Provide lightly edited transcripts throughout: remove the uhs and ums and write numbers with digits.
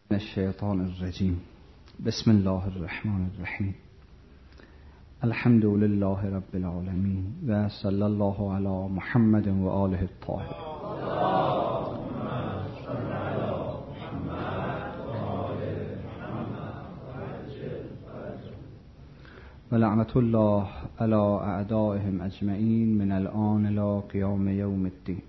الشیطان الرجیم. بسم الله الرحمن الرحیم. الحمد لله رب العالمین و صلی الله علی محمد و آله الطاهرین. و لعنت الله علی اعدائهم اجمعین من الآن الی قیام یوم الدین.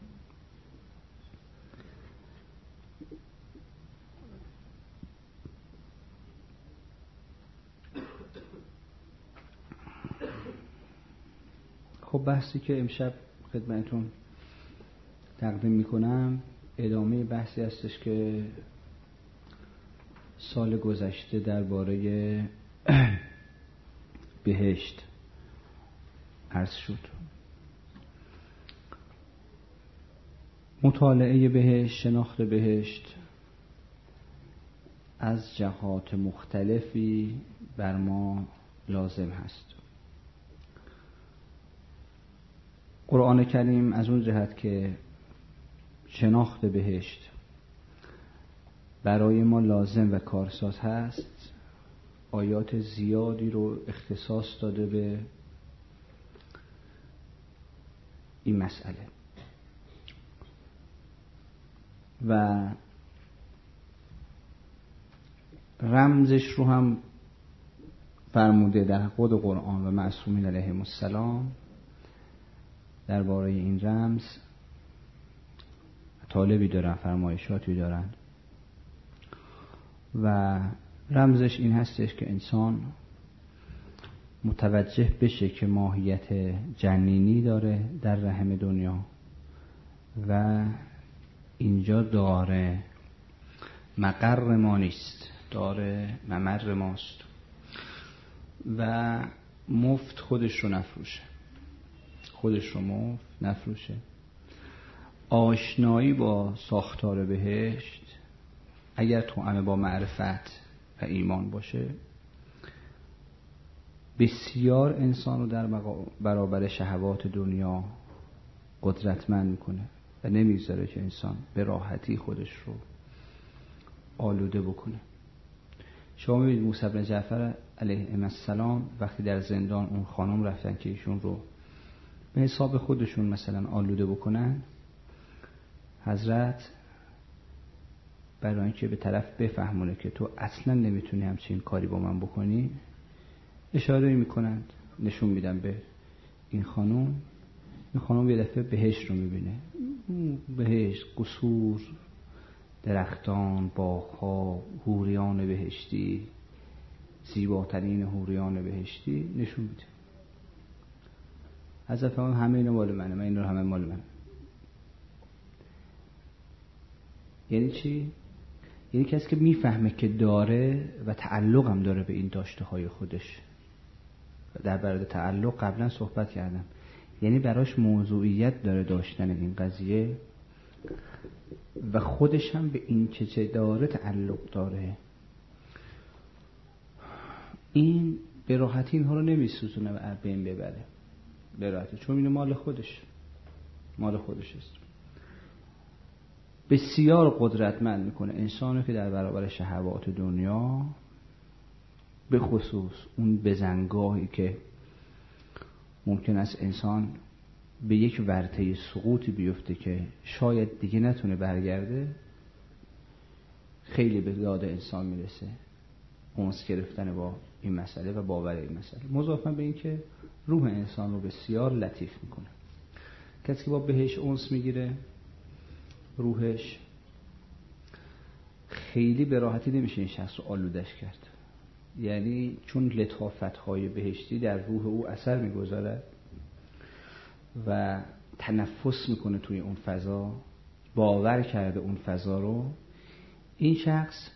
خب بحثی که امشب خدمتتون تقدیم میکنم ادامه بحثی هستش که سال گذشته درباره بهشت عرض شد. مطالعه بهشت، شناخت بهشت از جهات مختلفی بر ما لازم هست. قرآن کریم از اون جهت که شناخت بهشت برای ما لازم و کارساز هست، آیات زیادی رو اختصاص داده به این مسئله و رمزش رو هم فرموده در خود قرآن و معصومین علیهم السلام. درباره این رمز طالبی دارن، فرمایشاتی دارن و رمزش این هستش که انسان متوجه بشه که ماهیت جنینی داره در رحم دنیا و اینجا داره مقر ما نیست، داره ممر ماست و مفت خودش رو نفروشه، خودش رو مفت نفروشه. آشنایی با ساختار بهشت اگر توأم با معرفت و ایمان باشه بسیار انسان رو در برابر شهوات دنیا قدرتمند میکنه و نمیذاره که انسان به راحتی خودش رو آلوده بکنه. شما میبینید موسی بن جعفر علیه السلام وقتی در زندان اون خانم رفتن که ایشون رو به حساب خودشون مثلا آلوده بکنن، حضرت برای اینکه به طرف بفهمونه که تو اصلا نمیتونی همچین کاری با من بکنی، اشاره میکنند، نشون میدن به این خانم. این خانم یه دفعه بهشت رو میبینه، بهشت، قصور، درختان، باغ‌ها، حوریان بهشتی، زیباترین حوریان بهشتی نشون میده. حضرت فرمود همه اینا مال منه، من این رو همه مال منه. یعنی چی؟ یعنی کسی که میفهمه که داره و تعلق هم داره به این داشته های خودش. در برای تعلق قبلا صحبت کردم، یعنی براش موضوعیت داره داشتن این قضیه و خودش هم به این چه داره تعلق داره. این به راحتی اینها رو نمیسوزونه و بین ببره به راحتی، چون این مال خودش است. بسیار قدرتمند میکنه انسانو که در برابر شهوات دنیا، به خصوص اون بزنگاهی که ممکن است انسان به یک ورطه سقوطی بیفته که شاید دیگه نتونه برگرده، خیلی به داد انسان میرسه اونس گرفتن با این مسئله و باور این مسئله. مضافاً به این که روح انسان رو بسیار لطیف میکنه. کسی که با بهش اونس میگیره، روحش خیلی به راحتی نمیشه این شخص رو آلودش کرد، یعنی چون لطافت‌های بهشتی در روح او اثر میگذاره و تنفس میکنه توی اون فضا، باور کرده اون فضا رو، این شخص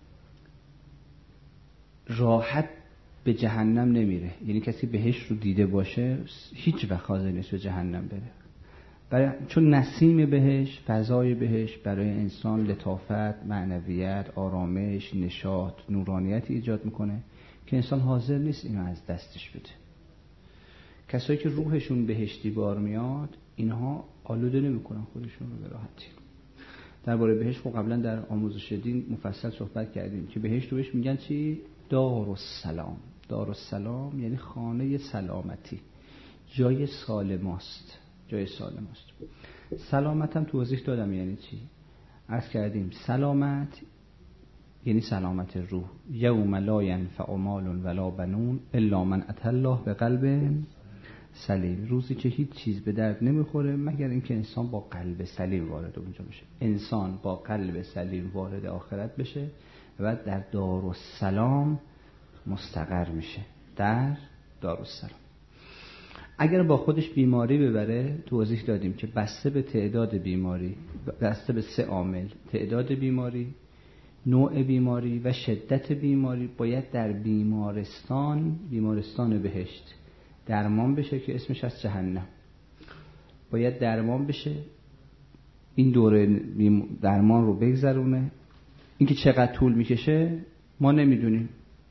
راحت به جهنم نمیره. یعنی کسی بهشت رو دیده باشه هیچ وقت حاضر نیست به جهنم بره، چون نسیم بهشت، فضای بهشت برای انسان لطافت، معنویت، آرامش، نشاط، نورانیت ایجاد میکنه که انسان حاضر نیست اینو از دستش بده. کسایی که روحشون بهشتی بار میاد اینها آلوده نمیکنن خودشون رو به راحتی. درباره بهشت خب قبلا در آموزش دین مفصل صحبت کردیم که بهشت رو بهش میگن چی؟ دارالسلام. دارالسلام یعنی خانه سلامتی، جای سالماست، جای سالماست. سلامت هم توضیح دادم یعنی چی. عرض کردیم سلامت یعنی سلامت روح. یوم لا ینفع مال ولا بنون الا من اتى الله بقلب سلیم. روزی که هیچ چیز به درد نمیخوره مگر اینکه انسان با قلب سلیم وارد اونجا بشه. انسان با قلب سلیم وارد آخرت بشه و بعد در دارالسلام مستقر میشه. در دارالسلام اگر با خودش بیماری ببره، توضیح دادیم که بسته به تعداد بیماری، بسته به 3 عامل، تعداد بیماری، نوع بیماری و شدت بیماری، باید در بیمارستان بهشت درمان بشه که اسمش از جهنم. باید درمان بشه، این دوره درمان رو بگذرونه. اینکه چقدر طول میکشه ما نمیدونیم،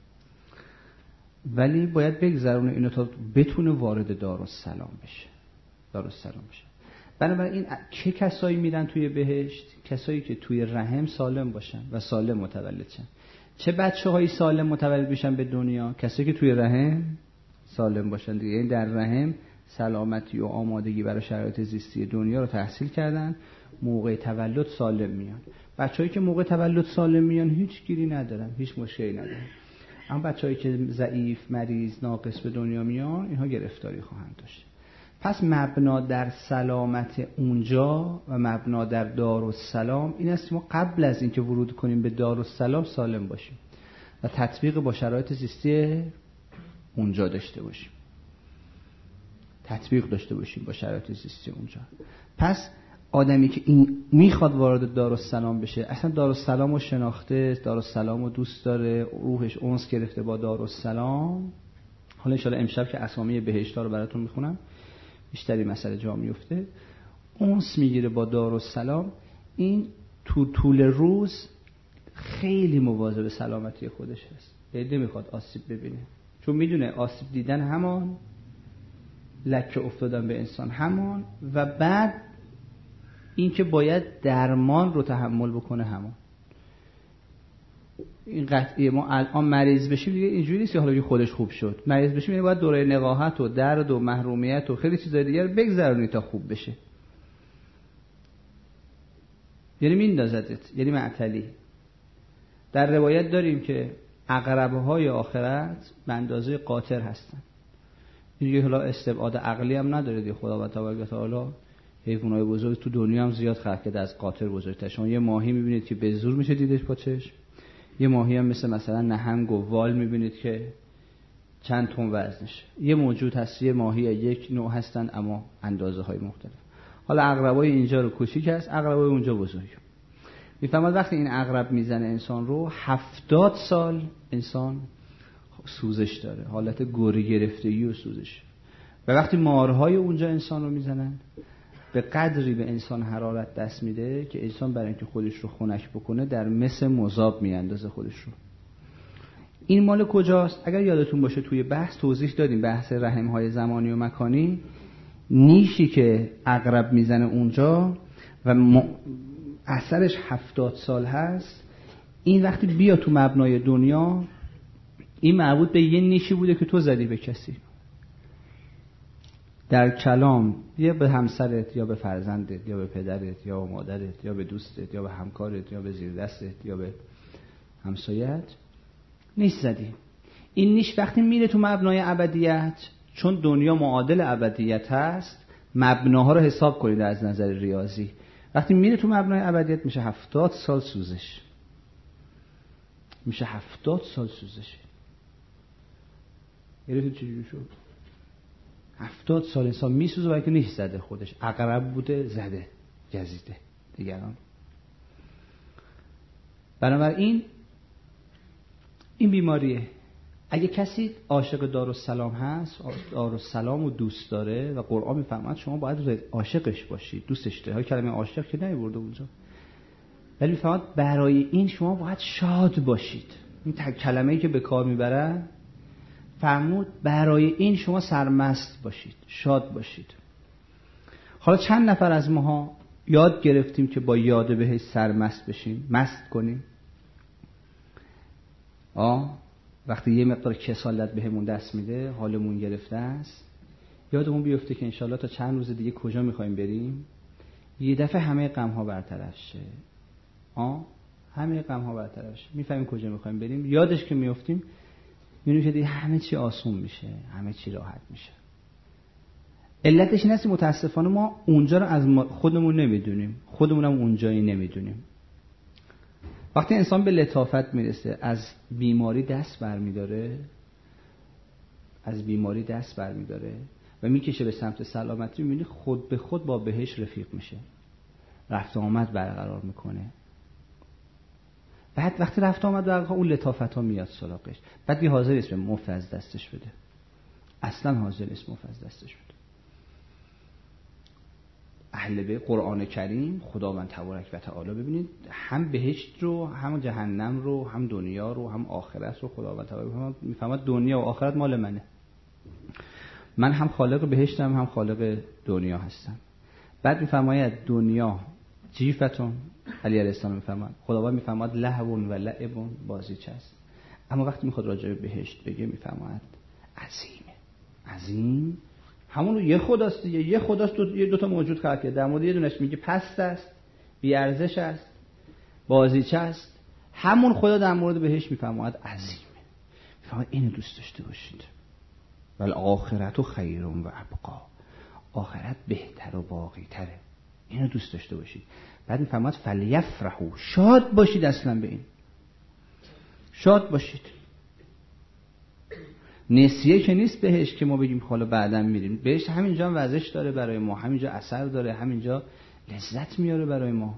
ولی باید بگذرونه اینو تا بتونه وارد دارالسلام بشه. دارالسلام بشه. بنابراین چه کسایی میرن توی بهشت؟ کسایی که توی رحم سالم باشن و سالم متولد شن. چه بچه‌هایی سالم متولد بشن به دنیا؟ کسایی که توی رحم سالم باشن دیگه. این در رحم سلامتی و آمادگی برای شرایط زیستی دنیا رو تحصیل کردن، موقع تولد سالم میان. بچه‌هایی که موقع تولد سالم میان هیچ گیری ندارن، هیچ مشکلی ندارن. اما بچه‌هایی که ضعیف، مریض، ناقص به دنیا میان، اینها گرفتاری خواهند داشت. پس مبنا در سلامت اونجا و مبنا در دارالسلام این است که ما قبل از اینکه ورود کنیم به دارالسلام سالم باشیم و تطبیق با شرایط زیستی اونجا داشته باشیم. تطبیق داشته باشیم با شرایط زیستی اونجا. پس آدمی که این میخواد وارد دارالسلام بشه، اصلا دارالسلام رو شناخته، دارالسلام رو دوست داره، روحش انس گرفته با دارالسلام. حالا ان امشب که اسامی بهشت‌ها رو براتون میخونم بیشتری مسئله جا میفته. انس میگیره با دارالسلام. این تو طول روز خیلی مواظب سلامتی خودش هست، یعنی نمیخواد آسیب ببینه، چون میدونه آسیب دیدن همان، لکه افتادن به انسان همان، و بعد این که باید درمان رو تحمل بکنه همان. این قطعیه. ما الان مریض بشیم دیگه اینجوری نیست که حالا که خودش خوب شد. مریض بشیم یعنی باید دوره نقاهت و درد و محرومیت و خیلی چیزای دیگه رو بگذرونی تا خوب بشه. یعنی میندازدت، یعنی معطلی. در روایت داریم که عقرب‌های آخرت به اندازه قاطر هستن. این دیگه حالا استبعاد عقلی هم نداره دیگه. خداوند تبارک و تعالی حیوانات بزرگ تو دنیا هم زیاد خلق کرده از قاطر بزرگتر. شما یه ماهی میبینید که به زور میشه دیدش با چشم. یه ماهی هم مثلا نهنگ و وال میبینید که چند تن وزنشه. یه موجود هست، یه ماهی یک نوع هستن اما اندازه های مختلف. حالا عقربای اینجا رو کوچیک هست، عقربای اونجا بزرگ. میفهمید وقتی این عقرب میزنه انسان رو 70 سال انسان سوزش داره، حالت گوری گرفتگی و سوزش. و وقتی مارهای اونجا انسان رو میزنن به قدری به انسان حرارت دست میده که انسان برای اینکه خودش رو خنک بکنه در مس مذاب میاندازه خودش رو. این مال کجاست؟ اگر یادتون باشه توی بحث توضیح دادیم، بحث رحم‌های زمانی و مکانی، نیشی که عقرب میزنه اونجا و اثرش 70 سال هست. این وقتی بیا تو مبنای دنیا، این مربوط به یه نیشی بوده که تو زدی به کسی، در کلام، یا به همسرت یا به فرزندت یا به پدرت یا به مادرت یا به دوستت یا به همکارت یا به زیر دستت یا به همسایت نیش زدی. این نیش وقتی میره تو مبنای ابدیت، چون دنیا معادل ابدیت هست، مبناها رو حساب کنید از نظر ریاضی. وقتی میره تو مبنای ابدیت میشه 70 سال سوزش، میشه 70 سال سوزش. یعنی چجوری شد؟ 70 سال انسان میسوزه برای که نیش زده، خودش عقرب بوده زده، گزیده دیگران. بنابراین این بیماریه. اگه کسی عاشق دارالسلام هست، دارالسلام رو دوست داره و قرآن میفرماید شما باید عاشقش باشید، دوستش داره. های کلمه عاشق که نمیبرده اونجا، ولی میفرماید برای این شما باید شاد باشید. این کلمه‌ای که به کار میبرن فرمود برای این شما سرمست باشید، شاد باشید. حالا چند نفر از ماها یاد گرفتیم که با یاد بهش سرمست بشیم، مست کنیم. وقتی یه مقدار کسالت بهمون دست میده، حالمون گرفته است، یادمون بیفته که انشالله تا چند روز دیگه کجا میخوایم بریم، یه دفعه همه غم ها برطرف شه. همه غم ها برطرف شه، میفهمیم کجا میخوایم بریم. یادش که میافتیم میبینیم که دیگه همه چی آسون میشه، همه چی راحت میشه. علتش این است متاسفانه ما اونجا رو از خودمون نمیدونیم، خودمون هم اونجایی نمیدونیم. وقتی انسان به لطافت میرسه، از بیماری دست برمیداره و میکشه به سمت سلامتی، میبینی خود به خود با بهش رفیق میشه، رفت آمد برقرار میکنه. بعد وقتی رفت آمد برقرار، اون لطافت ها میاد سراغش. بعد بی حاضر نیست مفت از دستش بده، اصلا حاضر نیست مفت از دستش بده. اهل بیت قرآن کریم خداوند تبارک و تعالی، ببینید هم بهشت رو، هم جهنم رو، هم دنیا رو، هم آخرت رو خداوند تبارک میفهمد دنیا و آخرت مال منه. من هم خالق بهشتم، هم خالق دنیا هستم. بعد میفرماید دنیا جیفتون، علی علیه السلام میفرماید، خداوند میفرماید لهو و لعب، بازیچه است. اما وقتی میخواد راجع به بهشت بگه میفرماید عظیمه. عظیم همون یه خداست دیگه، یه خداست، یه دو تا موجود خلق کرده. در مورد یه دونش میگه پست است، بی ارزش است، بازیچه است. همون خدا در مورد بهشت میفرماید عظیمه. میفرماید اینو دوست داشته باشید. والآخرت خیر و ابقا، آخرت بهتر و باقی تره، اینو دوست داشته باشید. بعد میفرماید فلیفرحوا، شاد باشید. اصلا به این شاد باشید. نسیه که نیست بهش که ما بگیم حالا بعداً میریم بهش. همینجا هم وزش داره برای ما، همینجا اثر داره، همینجا لذت میاره برای ما.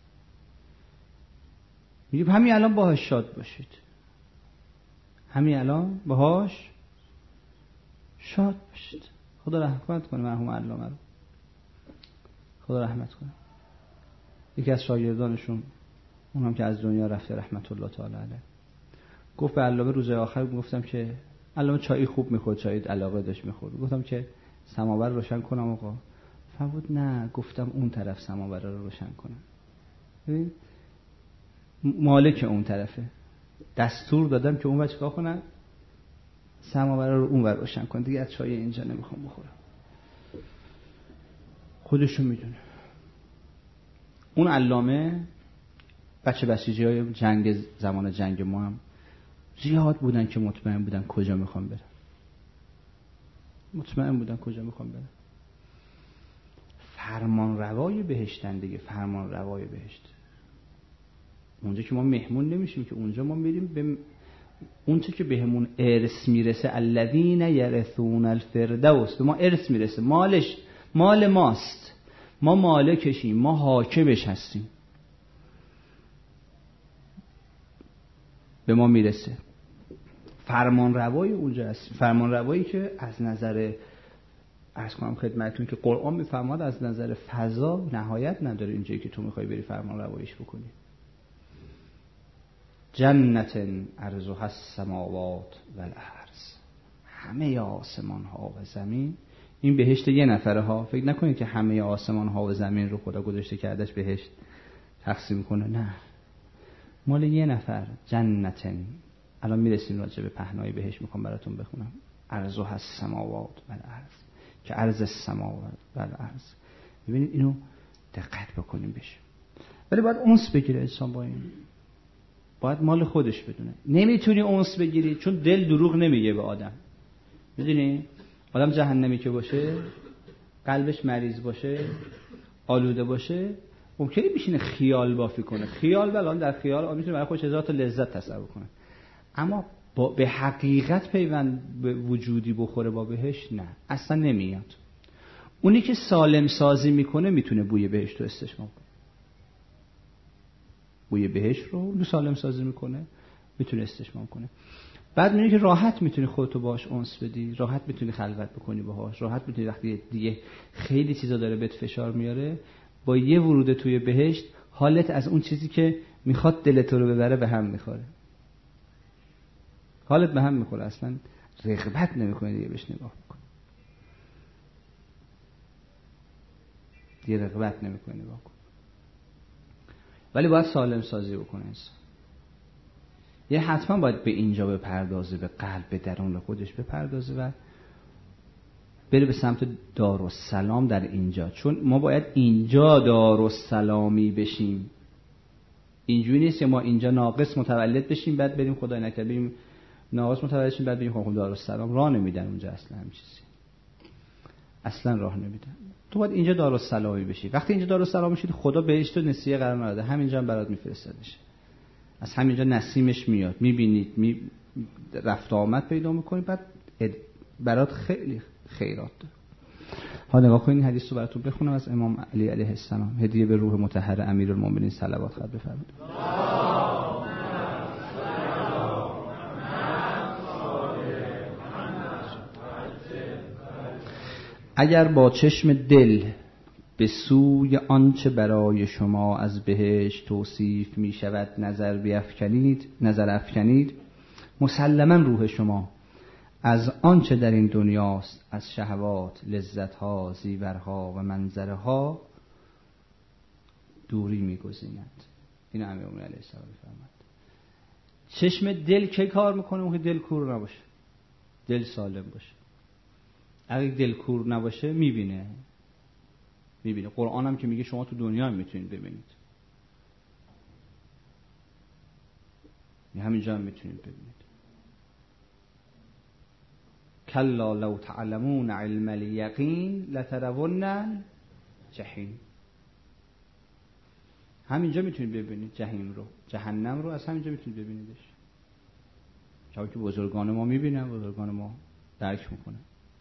میگیم همین الان باهاش شاد باشید، همین الان باهاش شاد باشید. خدا رحمت کنه مرحوم علامه رو، خدا رحمت کنه. یکی از شاگردانشون، اونم که از دنیا رفته رحمت الله تعالی علیه، گفت به علامه روز آخر، گفتم که علامه چای خوب میخورد، چای علاقه داشت میخورد، گفتم که سماور روشن کنم آقا؟ فرمود نه. گفتم اون طرف سماور رو روشن کنم. ببین مالک اون طرفه، دستور دادم که اون وقت چیکار کنن؟ سماور رو اون ور روشن کن، دیگه از چای اینجا نمیخوام بخورم. خودشون میدونه. اون علامه بچه های جنگ، زمان جنگ ما هم زیاد بودن که مطمئن بودن کجا میخوام برم، مطمئن بودن کجا میخوام برم. فرمان روای بهشتن دیگه، فرمان روای بهشت. اونجا که ما مهمون نمیشیم، که اونجا ما میریم به اونچه که بهمون ارث میرسه. الذین یرثون الفردوس، به ما ارث میرسه، مالش مال ماست، ما مالکشیم، ما حاکمش هستیم، به ما میرسه. فرمان روای اونجا هست، فرمان روایی که از نظر، عرض کنم خدمتتون که قرآن میفرماد از نظر فضا نهایت نداره. اینجایی که تو میخوای بری فرمان رواییش بکنی. جنت عرضها السماوات والارض، همه آسمان ها و زمین. این بهشت یه نفره ها، فکر نکنید که همه آسمان ها و زمین رو خدا گذاشته کردش بهشت تقسیم کنه، نه، مال یه نفر. جنت، الان میرسیم راجع به پهنای بهشت، میخوام براتون بخونم. عرضها السماوات والارض، که عرض السماوات والارض. ببینید اینو دقت بکنیم بشه. ولی باید انس بگیره انسان با این، باید مال خودش بدونه. نمیتونی انس بگیری چون دل دروغ نمیگه به آدم. میدونی آدم جهنمی که باشه، قلبش مریض باشه، آلوده باشه، ممکنه بشینه خیال بافی کنه. خیال الان در خیال آدم میتونه برای خودش هزار تا لذت تصور کنه، اما به حقیقت پیوند به وجودی بخوره با بهش، نه، اصلا نمیاد. اونی که سالم سازی میکنه میتونه بوی بهشت رو استشمام کنه. بوی بهشت رو سالم سازی میکنه، میتونه استشمام کنه. بعد میبینی که راحت میتونی خودتو باهاش انس بدی، راحت میتونی خلوت بکنی باهاش، راحت میتونی وقتی دیگه خیلی چیزا داره بهت فشار میاره، با یه ورود توی بهشت حالت از اون چیزی که میخواد دلت رو ببره به هم میخوره. حالت به هم میخوره، اصلا رغبت نمیکنی دیگه بهش نگاه بکنی، دیگه رغبت نمیکنی نگاه کن. ولی باید سالم سازی بکنه انسان. یه حتما باید به اینجا بپردازه، به قلب، به درون خودش بپردازه و بره به سمت دارالسلام در اینجا. چون ما باید اینجا دارالسلامی بشیم. اینجوری نیست که ما اینجا ناقص متولد بشیم بعد بریم خدای نکرده بریم ناقص متولد بشیم بعد بریم خب دارالسلام. راه نمیدن اونجا اصلا هم چیزی. اصلا راه نمیدن. تو باید اینجا دارالسلامی بشی. وقتی اینجا دارالسلام میشید خدا بهشت و نسیه قرار نداده، همینجا هم برات میفرستادش. از همینجا نسیمش میاد، میبینید رفت آمد پیدا میکنی، بعد برات خیلی خیرات داره. حالا نگاه کنید حدیث رو براتون بخونم از امام علی علیه السلام. هدیه به روح مطهر امیرالمومنین صلوات خط بفرمایید. اگر با چشم دل به سوی آنچه برای شما از بهشت توصیف می شود نظر افکنید مسلما روح شما از آنچه در این دنیاست از شهوات، لذتها، زیورها و منظرها دوری می گزیند. این امیرالمومنین علیه السلام فرمود. چشم دل کی کار میکنه؟ اون که دل کور نباشه، دل سالم باشه. اگه دل کور نباشه میبینه. قرآن هم که میگه شما تو دنیا هم میتونید ببینید، همینجا هم میتونید ببینید. کلا لو تعلمون علم الیقین لترون الجحیم. همینجا میتونید ببینید جهنم رو، جهنم رو از همینجا میتونید ببینیدش. چون که بزرگان ما میبینن، بزرگان ما درک میکنن.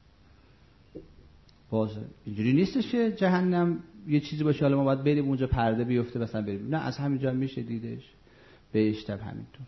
باز اینجوری نیستش که جهنم یه چیزی باشه حالا ما باید بریم اونجا پرده بیفته مثلا بریم. نه، از همینجا میشه دیدش. بهشت هم همینطور.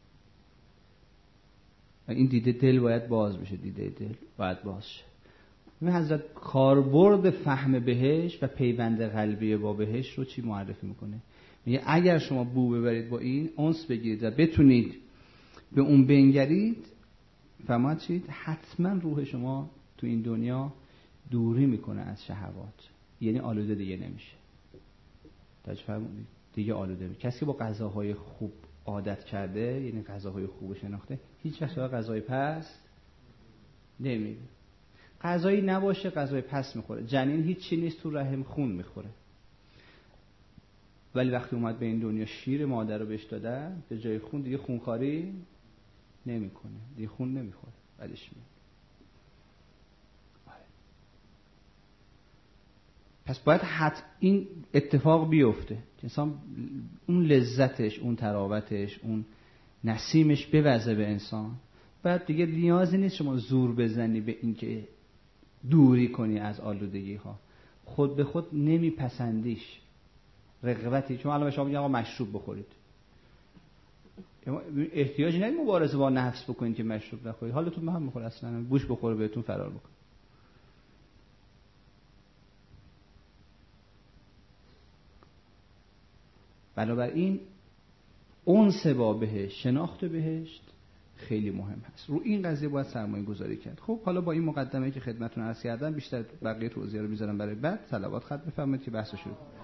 این دیده دل باید باز بشه، دیده دل باید باز شه. این حضرت کاربرد فهم بهشت و پیوند قلبی با بهشت رو چی معرفی میکنه؟ میگه اگر شما بو ببرید با این انس بگیرید و بتونید به اون بنگرید، فهمید چید؟ حتما روح شما تو این دنیا دوری میکنه از شهوات، یعنی آلوده دیگه نمیشه. فرمودید دیگه آلوده میشه. کسی که با غذاهای خوب عادت کرده، یعنی غذاهای خوب شناخته، هیچ وقت غذای پس نمیره. غذایی نباشه غذای پس میخوره. جنین هیچی نیست تو رحم، خون میخوره. ولی وقتی اومد به این دنیا شیر مادر رو بهش دادن، به جای خون دیگه خونخواری نمیکنه، دیگه خون نمیخوره، ولش میاد. پس باید این اتفاق بیفته که انسان اون لذتش، اون تراوتش، اون نسیمش بوزه به انسان. بعد دیگه نیازی نیست شما زور بزنی به این که دوری کنی از آلودگی ها. خود به خود نمیپسندیش، رغبتی. چون الان شما میگن آقا مشروب بخورید، احتیاج نداری مبارزه با نفس بکنید که مشروب نخورید. حالتون به هم میخوره، اصلا بوش بخوره بهتون فرار بکنه. بنابراین انس با بهشت، شناخت بهشت خیلی مهم هست. رو این قضیه باید سرمایه گذاری کرد. خب حالا با این مقدمه‌ای که خدمتتون عرض کردم بیشتر بقیه توضیحات رو میذارم برای بعد. صلوات خط بفرمایید که بحث شروع کنیم.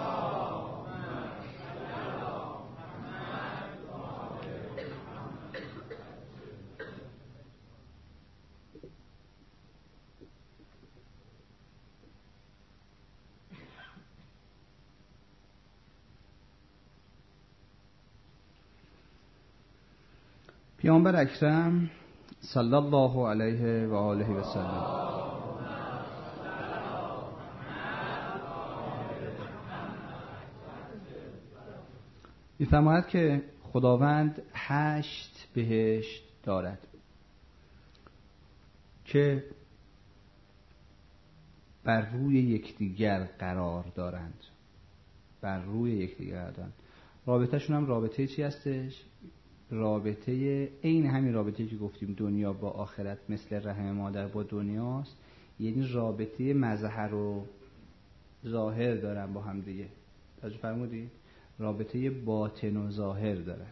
پیامبر اکرم صلی الله علیه و آله و سلم می‌فرماید که خداوند 8 بهشت دارد که بر روی یکدیگر قرار دارند. بر روی یکدیگر قرار دارند. رابطه‌شون هم رابطه چی هستش؟ رابطه عین همین رابطه‌ای که گفتیم دنیا با آخرت مثل رحم مادر با دنیاست. یعنی رابطه مظهر و ظاهر دارن با هم دیگه. توجه فرمودید؟ رابطه باطن و ظاهر دارن.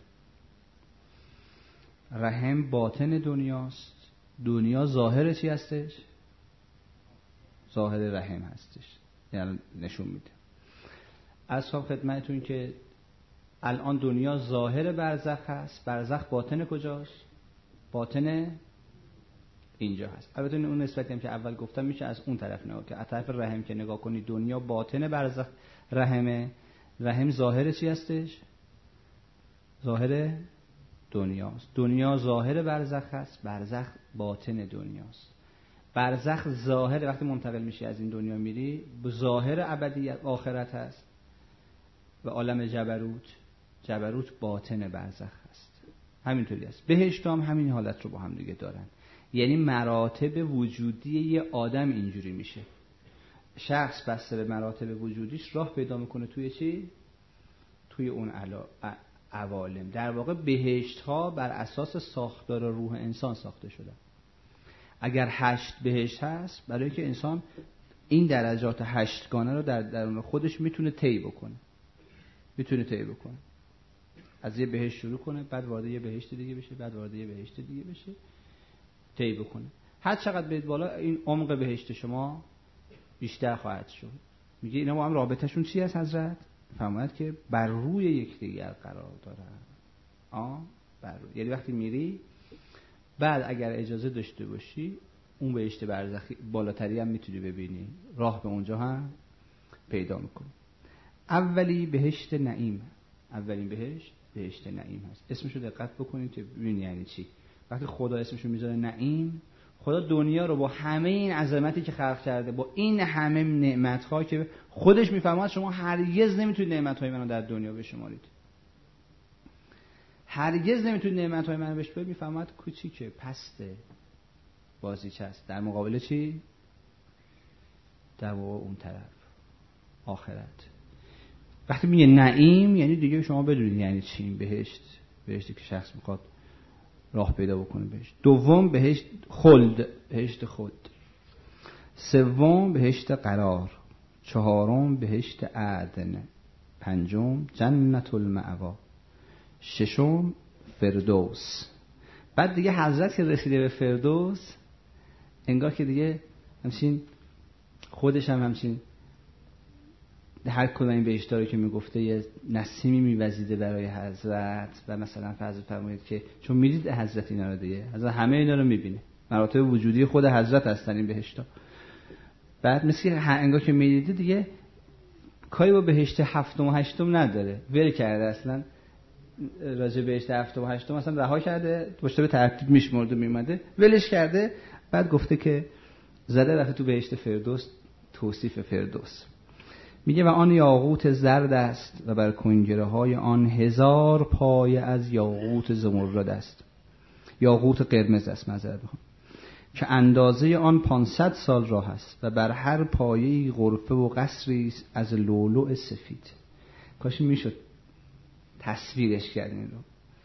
رحم باطن دنیاست، دنیا ظاهر چی هستش؟ ظاهر رحم هستش. یعنی نشون میده. اصحاب خدمتتون که الان دنیا ظاهر برزخ هست، برزخ باطن کجاست؟ باطن اینجا هست. البته اون نسبتی هم که اول گفتم میشه از اون طرف نگاه که از طرف رحم که نگاه کنی دنیا باطن برزخ رحمه، رحم ظاهر چی هستش؟ ظاهر دنیاست. دنیا ظاهر برزخ هست، برزخ باطن دنیاست. برزخ ظاهر وقتی منتقل میشی از این دنیا میری به ظاهر ابدیت آخرت هست و عالم جبروت باطن برزخ هست. همینطوری است. بهشت هم همین حالت رو با هم دیگه دارن. یعنی مراتب وجودی یه آدم اینجوری میشه. شخص بسته به مراتب وجودیش راه پیدا میکنه توی چی؟ توی اون عوالم. در واقع بهشت ها بر اساس ساختار روح انسان ساخته شدن. اگر 8 بهشت هست برای که انسان این درجات 8 گانه رو در درون خودش میتونه طی بکنه. از یه بهشت شروع کنه، بعد وارد یه بهشت دیگه بشه، بعد وارد یه بهشت دیگه بشه، طی بکنه. هر چقدر برید بالا این عمق بهشت شما بیشتر خواهد شد. میگه اینا با هم رابطهشون چی هست حضرت؟ فهمید که بر روی یکدیگر قرار دارن. بر روی. یعنی وقتی میری بعد اگر اجازه داشته باشی اون بهشت برزخی بالاتری هم میتونی ببینی، راه به اونجا هم پیدا میکنی. اولین بهشت نعیم هست. اسمشو دقت بکنید که ببینید یعنی چی. وقتی خدا اسمشو میذاره نعیم، خدا دنیا رو با همه این عظمتی که خلق کرده، با این همه نعمت‌ها که خودش میفهمد شما هرگز نمیتونید نعمت‌های منو در دنیا بشمارید. هرگز نمیتونید نعمت‌های منو بشمارید. میفهمد کوچیکه، پسته، بازیچه است. در مقابل چی؟ در واقع اون طرف آخرت. وقتی میگه نعیم یعنی دیگه شما بدونید یعنی چی. این بهشتی که شخص میخواد راه پیدا بکنه بهش. دوم بهشت خلد، بهشت خلد. سوم بهشت قرار. چهارم بهشت عدن. پنجم جنت المأوا. ششم فردوس. بعد دیگه حضرت که رسیده به فردوس انگار که دیگه همچین خودش هم همچین هر کدوم این بهشت‌ها رو که میگفته یه نسیمی میوزیده برای حضرت و مثلا فرض فرمایید که چون میدید حضرت اینا رو دیگه حضرت همه اینا رو میبینه، مراتب وجودی خود حضرت هستن این بهشت‌ها. بعد مثل انگار که میدید دیگه کاری با بهشت هفتم و هشتم نداره، ول کرده اصلا راجع بهشت هفتم و هشتم اصلا رها کرده، باشه به ترتیب میشمرده میومده ولش کرده. بعد گفته که زده رفته تو بهشت فردوس. توصیف فردوس میگه و آن یاقوت زرد است و بر کنگره های آن 1000 پایه از یاقوت زمرد است. یاقوت قرمز است معذرت میخوام، که اندازه آن 500 سال راه است و بر هر پایه‌ای غرفه و قصری از لؤلؤ سفید. کاش میشد تصویرش کردین رو.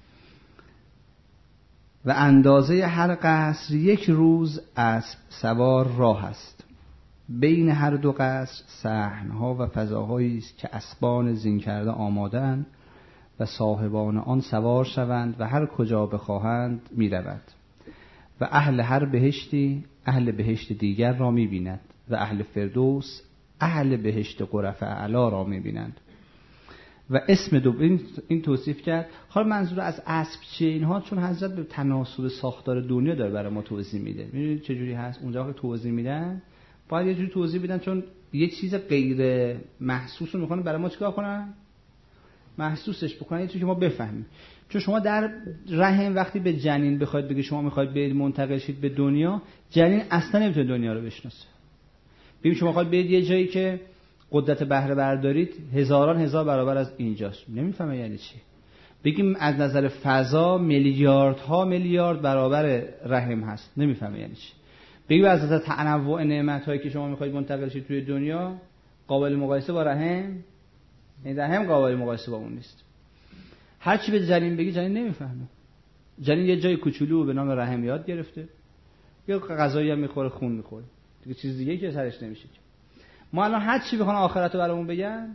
و اندازه هر قصر 1 روز اسب سوار راه است. بین هر دو قصر صحن‌ها و فضاهایی است که اسبان زین کرده آماده‌اند و صاحبان آن سوار شوند و هر کجا بخواهند می‌رود. و اهل هر بهشتی اهل بهشت دیگر را می‌بیند و اهل فردوس اهل بهشت غرف اعلی را می‌بینند. و اسم این توصیف کرد. حالا منظور از اسب چیه اینها؟ چون حضرت به تناسب ساختار دنیا داره برای ما توضیح میده. می‌بینید چه جوری هست اونجا که توضیح میدن باید یه جوری توضیح بدن، چون یه چیز غیر محسوس رو میخوان برای ما چیکار کنن؟ محسوسش بکنن، یه چیزی که ما بفهمیم. چون شما در رحم وقتی به جنین بخواید بگید شما میخواید برید منتقل شید به دنیا، جنین اصلا نمیتونه دنیا رو بشناسه. ببین شما میخواید برید یه جایی که قدرت بهره بردارید 1000 برابر از اینجاست، نمیفهمه یعنی چی. بگیم از نظر فضا میلیاردها میلیارد برابر رحم هست، نمیفهمه یعنی چی. بگیم از نظر تنوع نعمت‌هایی که شما می‌خواید منتقل شید توی دنیا قابل مقایسه با رحم، این رحم قابل مقایسه با اون نیست. هر چی به جنین بگی جنین نمیفهمه. جنین یه جای کوچولو به نام رحم یاد گرفته، یا غذایی هم می‌خوره، خون می‌خوره، دیگه چیز دیگه که سرش نمیشه. ما الان هر چی بخوان آخرت رو برامون بگن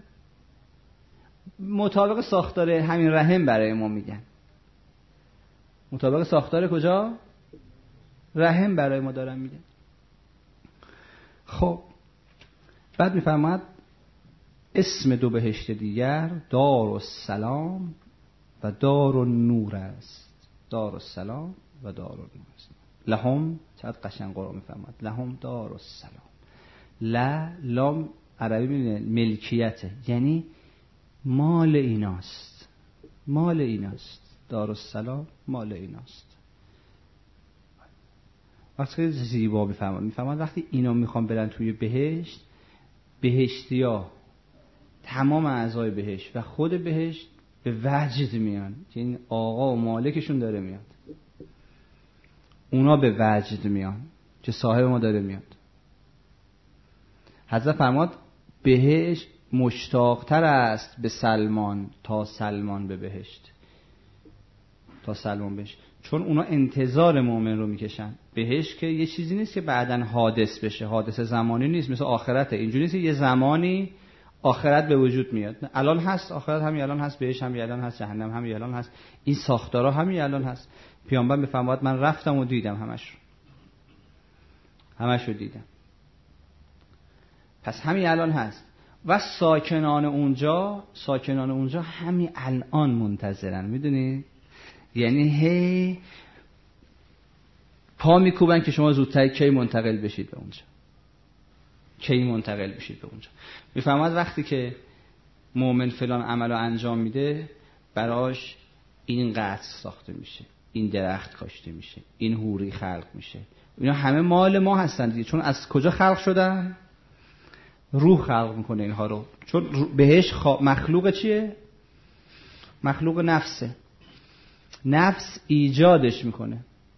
مطابق ساختار همین رحم برای ما میگن. مطابق ساختار کجا؟ رحم برای ما دارن میگن. خب بعد میفرماد اسم دو بهشت دیگر دارالسلام و دارالنور است. دارالسلام و دارالنور است. لهم، چقدر قشنگ قرآن میفهمد، لهم دارالسلام. لام عربی ملکیته، یعنی مال ایناست، مال ایناست. دارالسلام مال ایناست. وقتی زیبا میفهمد وقتی اینا میخوان برن توی بهشت، بهشتیا تمام اعضای بهشت و خود بهشت به وجد میان که این آقا و مالکشون داره میاد، اونا به وجد میان که صاحب ما داره میاد. حضرت فرماد بهشت مشتاقتر است به سلمان تا سلمان به بهشت، تا سلمان بهشت، چون اونا انتظار مؤمن رو میکشن. بهشت که یه چیزی نیست که بعدن حادث بشه، حادث زمانی نیست، مثل آخرته. اینجوری نیست یه زمانی آخرت به وجود میاد. الان هست آخرت، همین الان هست، بهشت همین الان هست، جهنم همین الان هست، این ساختارها همین الان هست. پیامبر میفرماد من رفتم و دیدم همش رو دیدم. پس همین الان هست و ساکنان اونجا همین الان منتظرن. میدونی؟ یعنی هی پا میکوبن که شما زودتر کی منتقل بشید به اونجا، کی منتقل بشید به اونجا. میفهمد وقتی که مؤمن فلان عملو انجام میده، براش این قصر ساخته میشه، این درخت کاشته میشه، این حوری خلق میشه. اینا همه مال ما هستن دیگه. چون از کجا خلق شدن؟ روح خلق میکنه اینها رو. چون بهش مخلوق چیه؟ مخلوق نفسه. نفس ایجادش میکنه.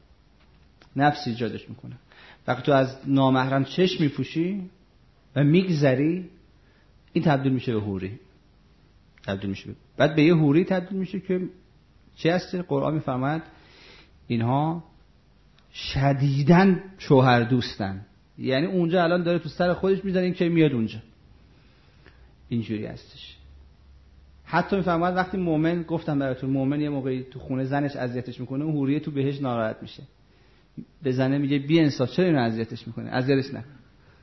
وقتی تو از نامحرم چشم میپوشی و میگذری، این تبدیل میشه به حوری، بعد به یه حوری تبدیل میشه که چه هست؟ قرآن میفرماید اینها شدیداً شوهر دوستن. یعنی اونجا الان داره تو سر خودش میزنه این که میاد اونجا. اینجوری هستش. حتی میفرماید وقتی مؤمن، گفتم براتون، مؤمن یه موقعی تو خونه زنش اذیتش میکنه، اون حوریه تو بهش ناراحت میشه، به زنه میگه بی انصاف چرا اینو اذیتش میکنه، اذیتش نکن.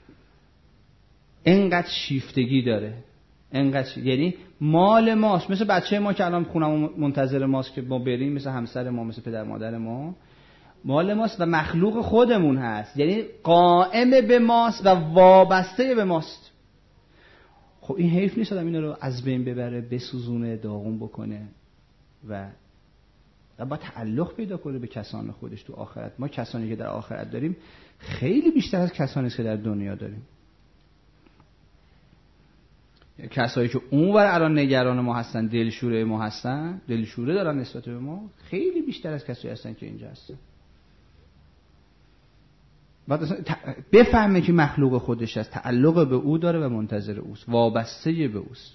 اینقدر شیفتگی داره، یعنی مال ماست. مثل بچه ما که الان خونمون منتظر ماست که ما بریم، مثل همسر ما، مثل پدر مادر ما، مال ماست و مخلوق خودمون هست. یعنی قائم به ماست و وابسته به ماست. خب این حیف نیست آدم اینا رو از بین ببره، بسوزونه، داغون بکنه و باید تعلق پیدا کنه به کسان خودش تو آخرت. ما کسانی که در آخرت داریم خیلی بیشتر از کسانی است که در دنیا داریم. کسایی که اونور الان نگران ما هستن، دلشوره ما هستن، دلشوره دارن نسبت به ما، خیلی بیشتر از کسایی هستن که اینجا هستن. بعد بفهمه که مخلوق خودش است، تعلق به او داره و منتظر اوست، وابسته به اوست.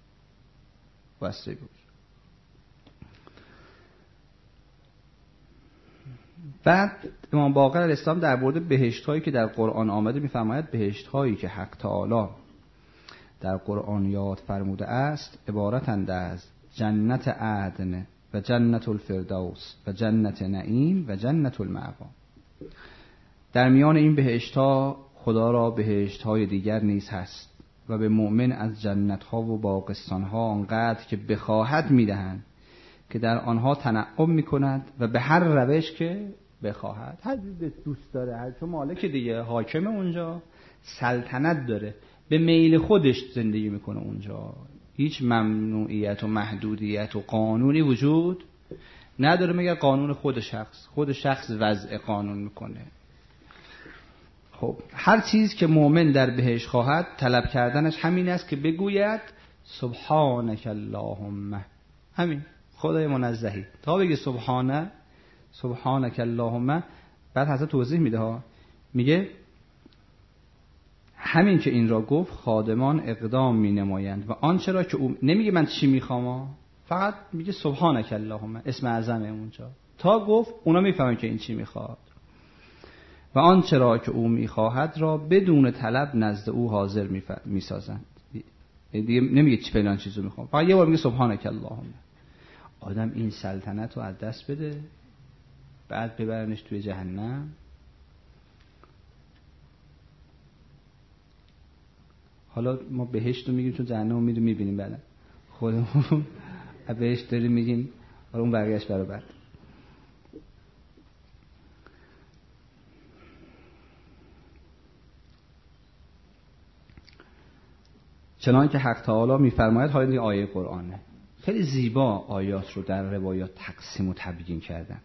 بعد امام باقر علیه السلام در مورد بهشت‌هایی که در قرآن آمده می‌فرماید بهشت‌هایی که حق تعالی در قرآن یاد فرموده است عبارتند از جنت عدن و جنت الفردوس و جنت نعیم و جنت المأوا. در میان این بهشت‌ها خدا را بهشت‌های دیگر نیز هست و به مؤمن از جنت‌ها و باغستان‌ها آنقدر که بخواهد می‌دهند که در آنها تنعم می‌کند و به هر روش که بخواهد. هر دوست داره، هر چون مالک دیگه، حاکم اونجا، سلطنت داره، به میل خودش زندگی میکنه اونجا. هیچ ممنوعیت و محدودیت و قانونی وجود نداره مگر قانون خود شخص وضع قانون میکنه. خب هر چیز که مؤمن در بهش خواهد، طلب کردنش همین است که بگوید سبحانك اللهم. همین، خدای منزهی تا بگه سبحانك اللهم. بعد حضرت توضیح میده ها، میگه همین که این را گفت خادمان اقدام می نمایند و آنچه را که او نمیگه من چی میخوام، فقط میگه سبحانك اللهم، اسم اعظمه اونجا. تا گفت اونا میفهمن که این چی میخواد و آنچه را که او میخواهد را بدون طلب نزد او حاضر میسازند. دیگه نمیگه چی فلان چیزو میخوام، فقط یه بار میگه سبحانك اللهم. آدم این سلطنت رو از دست بده، بعد ببرنش توی جهنم. حالا ما بهشت رو میگیم چون جهنم رو میبینیم بعدا خودمون بهشت داریم میگیم، حالا اون بقیه‌اش برای بعد. چنان که حق تعالی میفرماید، حالا این آیه قرآنه، خیلی زیبا آیات رو در روایات تقسیم و تبیین کردن.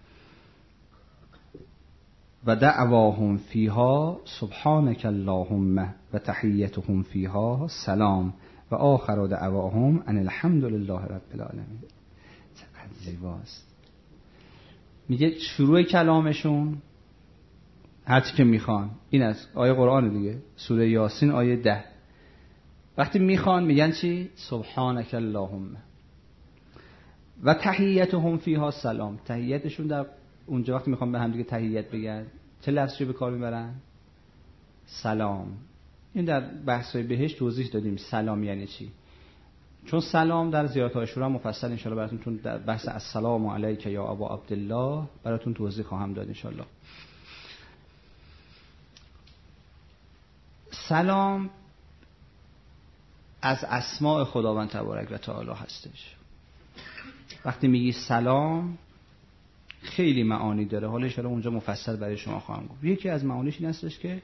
و دعواهم فیها سبحانك اللهم و تحیتهم فیها سلام و آخر دعواهم ان الحمد لله رب العالمین. چقدر زیباست. میگه شروع کلامشون هرچی که میخوان، این از آیه قرآن دیگه، سوره یاسین آیه 10. وقتی میخوان میگن چی؟ سبحانك اللهم و تحیتهم فیها سلام. تحیتشون در اونجا وقتی میخوان به هم دیگه تحیت بگن چه لفظی به کار میبرن؟ سلام. این در بحث‌های بهشت توضیح دادیم سلام یعنی چی، چون سلام در زیارت عاشورا مفصل ان شاءالله براتون، چون در بحث السلام علیک یا ابا عبدالله براتون توضیح خواهم داد ان شاءالله. سلام از اسماء خداوند تبارک و تعالی هستش. وقتی میگی سلام خیلی معانی داره، حالا ان شاءالله اونجا مفصل برای شما خواهم گفت. یکی از معانیش این هستش که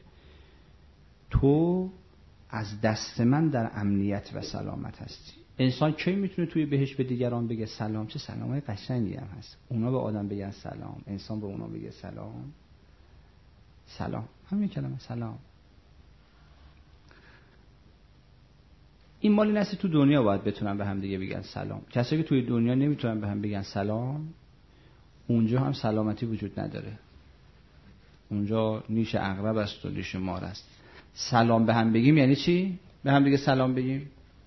تو از دست من در امنیت و سلامت هستی. انسان کی میتونه توی بهشت به دیگران بگه سلام؟ چه سلامای قشنگی هم هست. اونا به آدم بگن سلام، انسان به اونا بگه سلام. سلام، همین کلمه سلام. این مالی نستی تو دنیا باید بتونن به هم دیگه بگن سلام. کسایی که توی دنیا نمیتونن به هم بگن سلام، اونجا هم سلامتی وجود نداره. اونجا نیش عقرب است و نیش مار است. سلام به هم بگیم یعنی چی؟ به هم دیگه سلام بگیم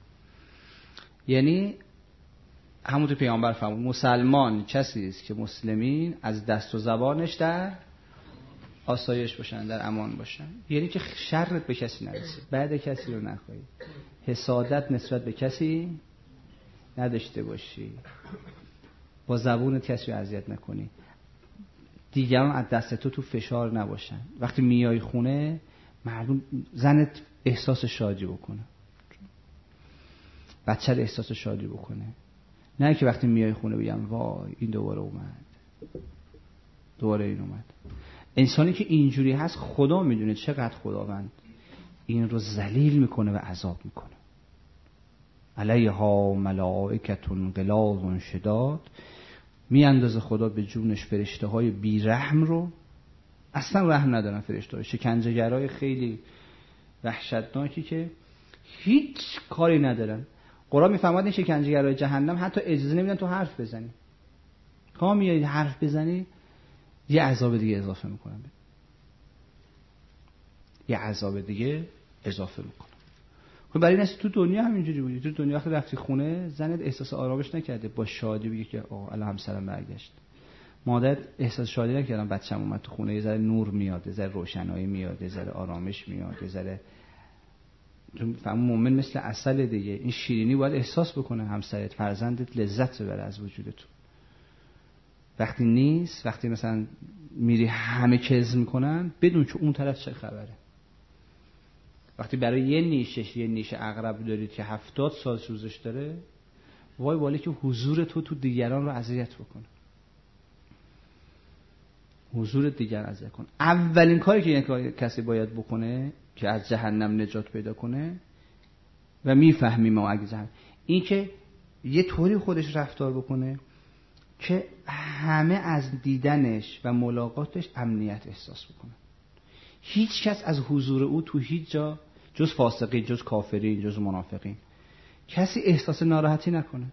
یعنی همونطور پیامبر فرمود مسلمان کسی است که مسلمین از دست و زبانش در آسایش باشن، در امان باشن. یعنی که شرت به کسی نرسه، بعد کسی رو نخواهی، حسادت نسبت به کسی نداشته باشی، با زبونت کسی رو اذیت نکنی، دیگران از دست تو فشار نباشن. وقتی میای خونه معلوم زنت احساس شادی بکنه، بچه احساس شادی بکنه، نه که وقتی میای خونه بگم وای این دوباره اومد، دوباره این اومد. انسانی که اینجوری هست خدا میدونه چقدر خداوند این رو ذلیل میکنه و عذاب میکنه. علیها ملائکتون غلاظ شداد، میاندازه خدا به جونش فرشته های بی رحم رو، اصلا رحم ندارن فرشته های شکنجهگرای خیلی وحشتناکی که هیچ کاری ندارن. قرآن میفرماد این شکنجهگرای جهنم حتی اجازه نمیدن تو حرف بزنی. تا میای حرف بزنی یه عذاب دیگه اضافه میکنن، یه عذاب دیگه اضافه میکنن. خب برای این تو دنیا همینجوری بودی. تو دنیا وقتی رفتی خونه زنت احساس آرامش نکرده، با شادی بگه که آه الان همسرم برگشت. مادر احساس شادی نکردم بچه‌م اومد تو خونه، یه ذره نور میاد، یه ذره روشنایی میاد، یه ذره آرامش میاد، یه ذره تو فهم مومن مثل عسل دیگه. این شیرینی باید احساس بکنه همسرت، فرزندت لذت ببره از وجود تو. وقتی نیست، وقتی مثلا میری همه کذب میکنن، بدون که اون طرف چه خبره. وقتی برای یه نیش عقرب دارید که 70 سال سوزش داره، وای والی که حضور تو دیگران رو اذیت بکنه، حضور دیگر اذیت کنه. اولین کاری که کسی باید بکنه که از جهنم نجات پیدا کنه و میفهمیم ما اگه جهنم، این که یه طوری خودش رفتار بکنه که همه از دیدنش و ملاقاتش امنیت احساس بکنه. هیچ کس از حضور او تو هیچ جا جز فاسقین، جز کافرین، جز منافقین کسی احساس ناراحتی نکنه.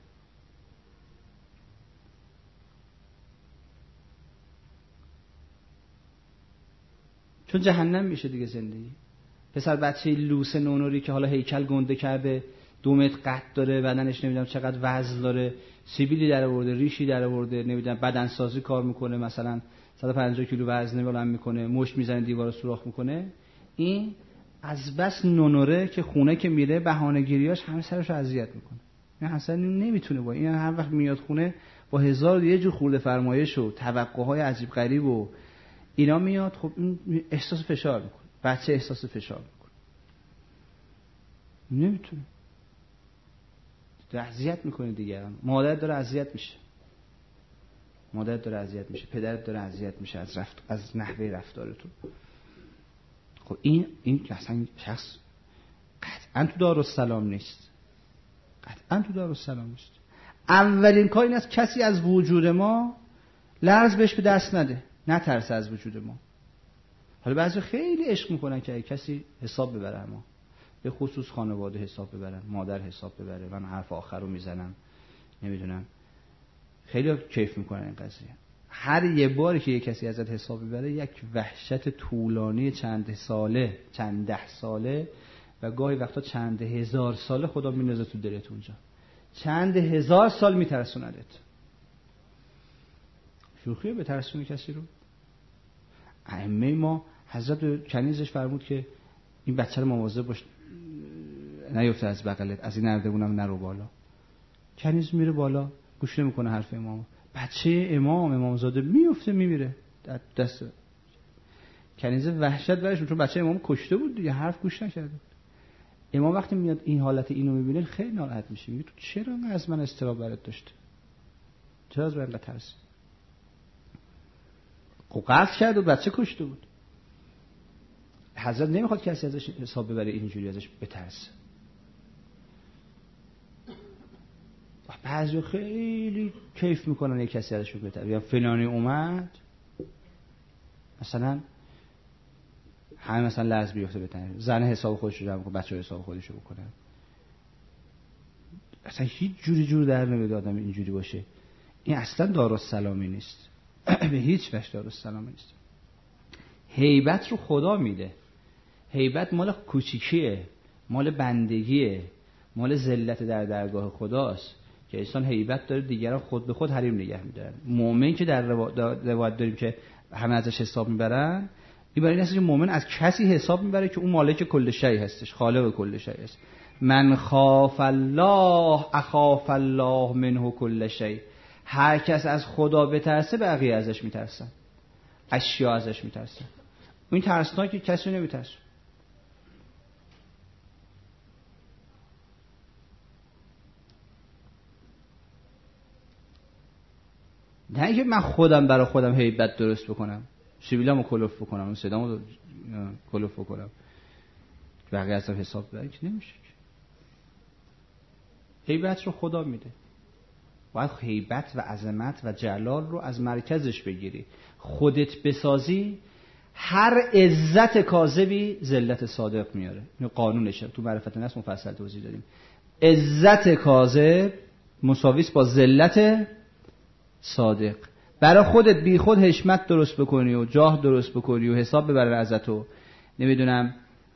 چون جهنم میشه دیگه زندگی. پسر بچه لوسه نونوری که حالا هیکل گنده کرده، 2 متر قد داره، بدنش نمیدونم چقدر وزن داره، سیبیلی در آورده، ریشی در آورده، نمیدونم بدنسازی کار میکنه، مثلا 150 کیلو وزنه بلند میکنه، مشت میزنه دیوار رو سوراخ میکنه، این از بس نونوره که خونه که میره بهانه‌گیریاش همه سرشو اذیت میکنه. این اصلا نمیتونه با این هر وقت میاد خونه با 1000 یه جور خورده فرمایش و توقعهای عجیب غریب و اینا میاد. خب این احساس فشار میکنه، بچه احساس فشار میکنه. نمیتونه. اذیت میکنه دیگران. مادرت داره اذیت میشه، مادرت داره اذیت میشه، پدرت داره اذیت میشه از نحوه رفتارتون. خب این اصلا شخص قطعا تو دارالسلام نیست، قطعا تو دارالسلام نیست. اولین کار این است کسی از وجود ما لرز بهش به دست نده، نترسه از وجود ما. حالا بعضی خیلی عشق میکنن که کسی حساب ببره، ما به خصوص خانواده حساب ببرن، مادر حساب ببره، من حرف آخر رو میزنم، نمیدونم، خیلی کیف میکنن این قضیه. هر یه باری که یه کسی ازت حساب ببره یک وحشت طولانی چند ساله، چند ده ساله و گاهی وقتا چند هزار ساله خدا مینازه تو دلت اونجا، چند هزار سال میترسوندت. شوخیه به ترسونی کسی رو؟ ائمه ما حضرت کنیزش فرمود که این بچه رو مواظب باش نیفته از بغلت، از این نردبونم نرو بالا. کنیز میره بالا، گوش نمیکنه حرف امام. بچه امامزاده میفته میمیره دست کنیز. وحشت برش، چون بچه امام کشته بود دیگه، حرف گوش نکرده. امام وقتی میاد این حالت اینو میبینه خیلی ناراحت میشه، میگه تو چرا از من اضطراب برات داشته، چرا از من اینقدر ترسی؟ خب قصد کرد و بچه کشته بود. حضرت نمیخواد کسی ازش حساب ببره، اینجوری ازش بترسه. بعضی خیلی کیف میکنن یک کسی ازشون بترسه، یا فلانی اومد مثلا همه مثلا لرز بیفته بتنه، زن حساب خودش رو جمع کنه، بچه حساب خودش رو بکنه. اصلا هیچ جور در نمیاد آدم اینجوری باشه. این اصلا دارالسلامی نیست، به هیچ وجه دارالسلامی نیست. هیبت رو خدا میده. هیبت مال کوچیکیه، مال بندگیه، مال ذلت در درگاه خداست که انسان هیبت داره، دیگران خود به خود حریم نگه میدارن. مؤمن که در روایت داریم که همه ازش حساب میبرن، این برای این هست که مؤمن از کسی حساب میبره که اون مالک کل شیء هستش، خالق کل شیء است. من خاف الله اخاف الله منه کل شیء. هر کس از خدا بترسه بقیه ازش میترسن، اشیا ازش میترسن. این ترسناک که کسی نمیترسه. نه اینکه من خودم برای خودم هیبت درست بکنم، سیبیلامو کلوف بکنم، صدامو کلوف بکنم، بقیه ازم حساب ببرن، که نمیشه. هیبت رو خدا میده. باید هیبت و عظمت و جلال رو از مرکزش بگیری، خودت بسازی. هر عزت کاذبی ذلت صادق میاره. این قانونشه، تو معرفت النفس مفصل توضیح دادیم. عزت کاذب مساوی است با ذلت صادق. برای خودت بی خود حشمت درست بکنی و جاه درست بکنی و حساب ببره ازت و نمیدونم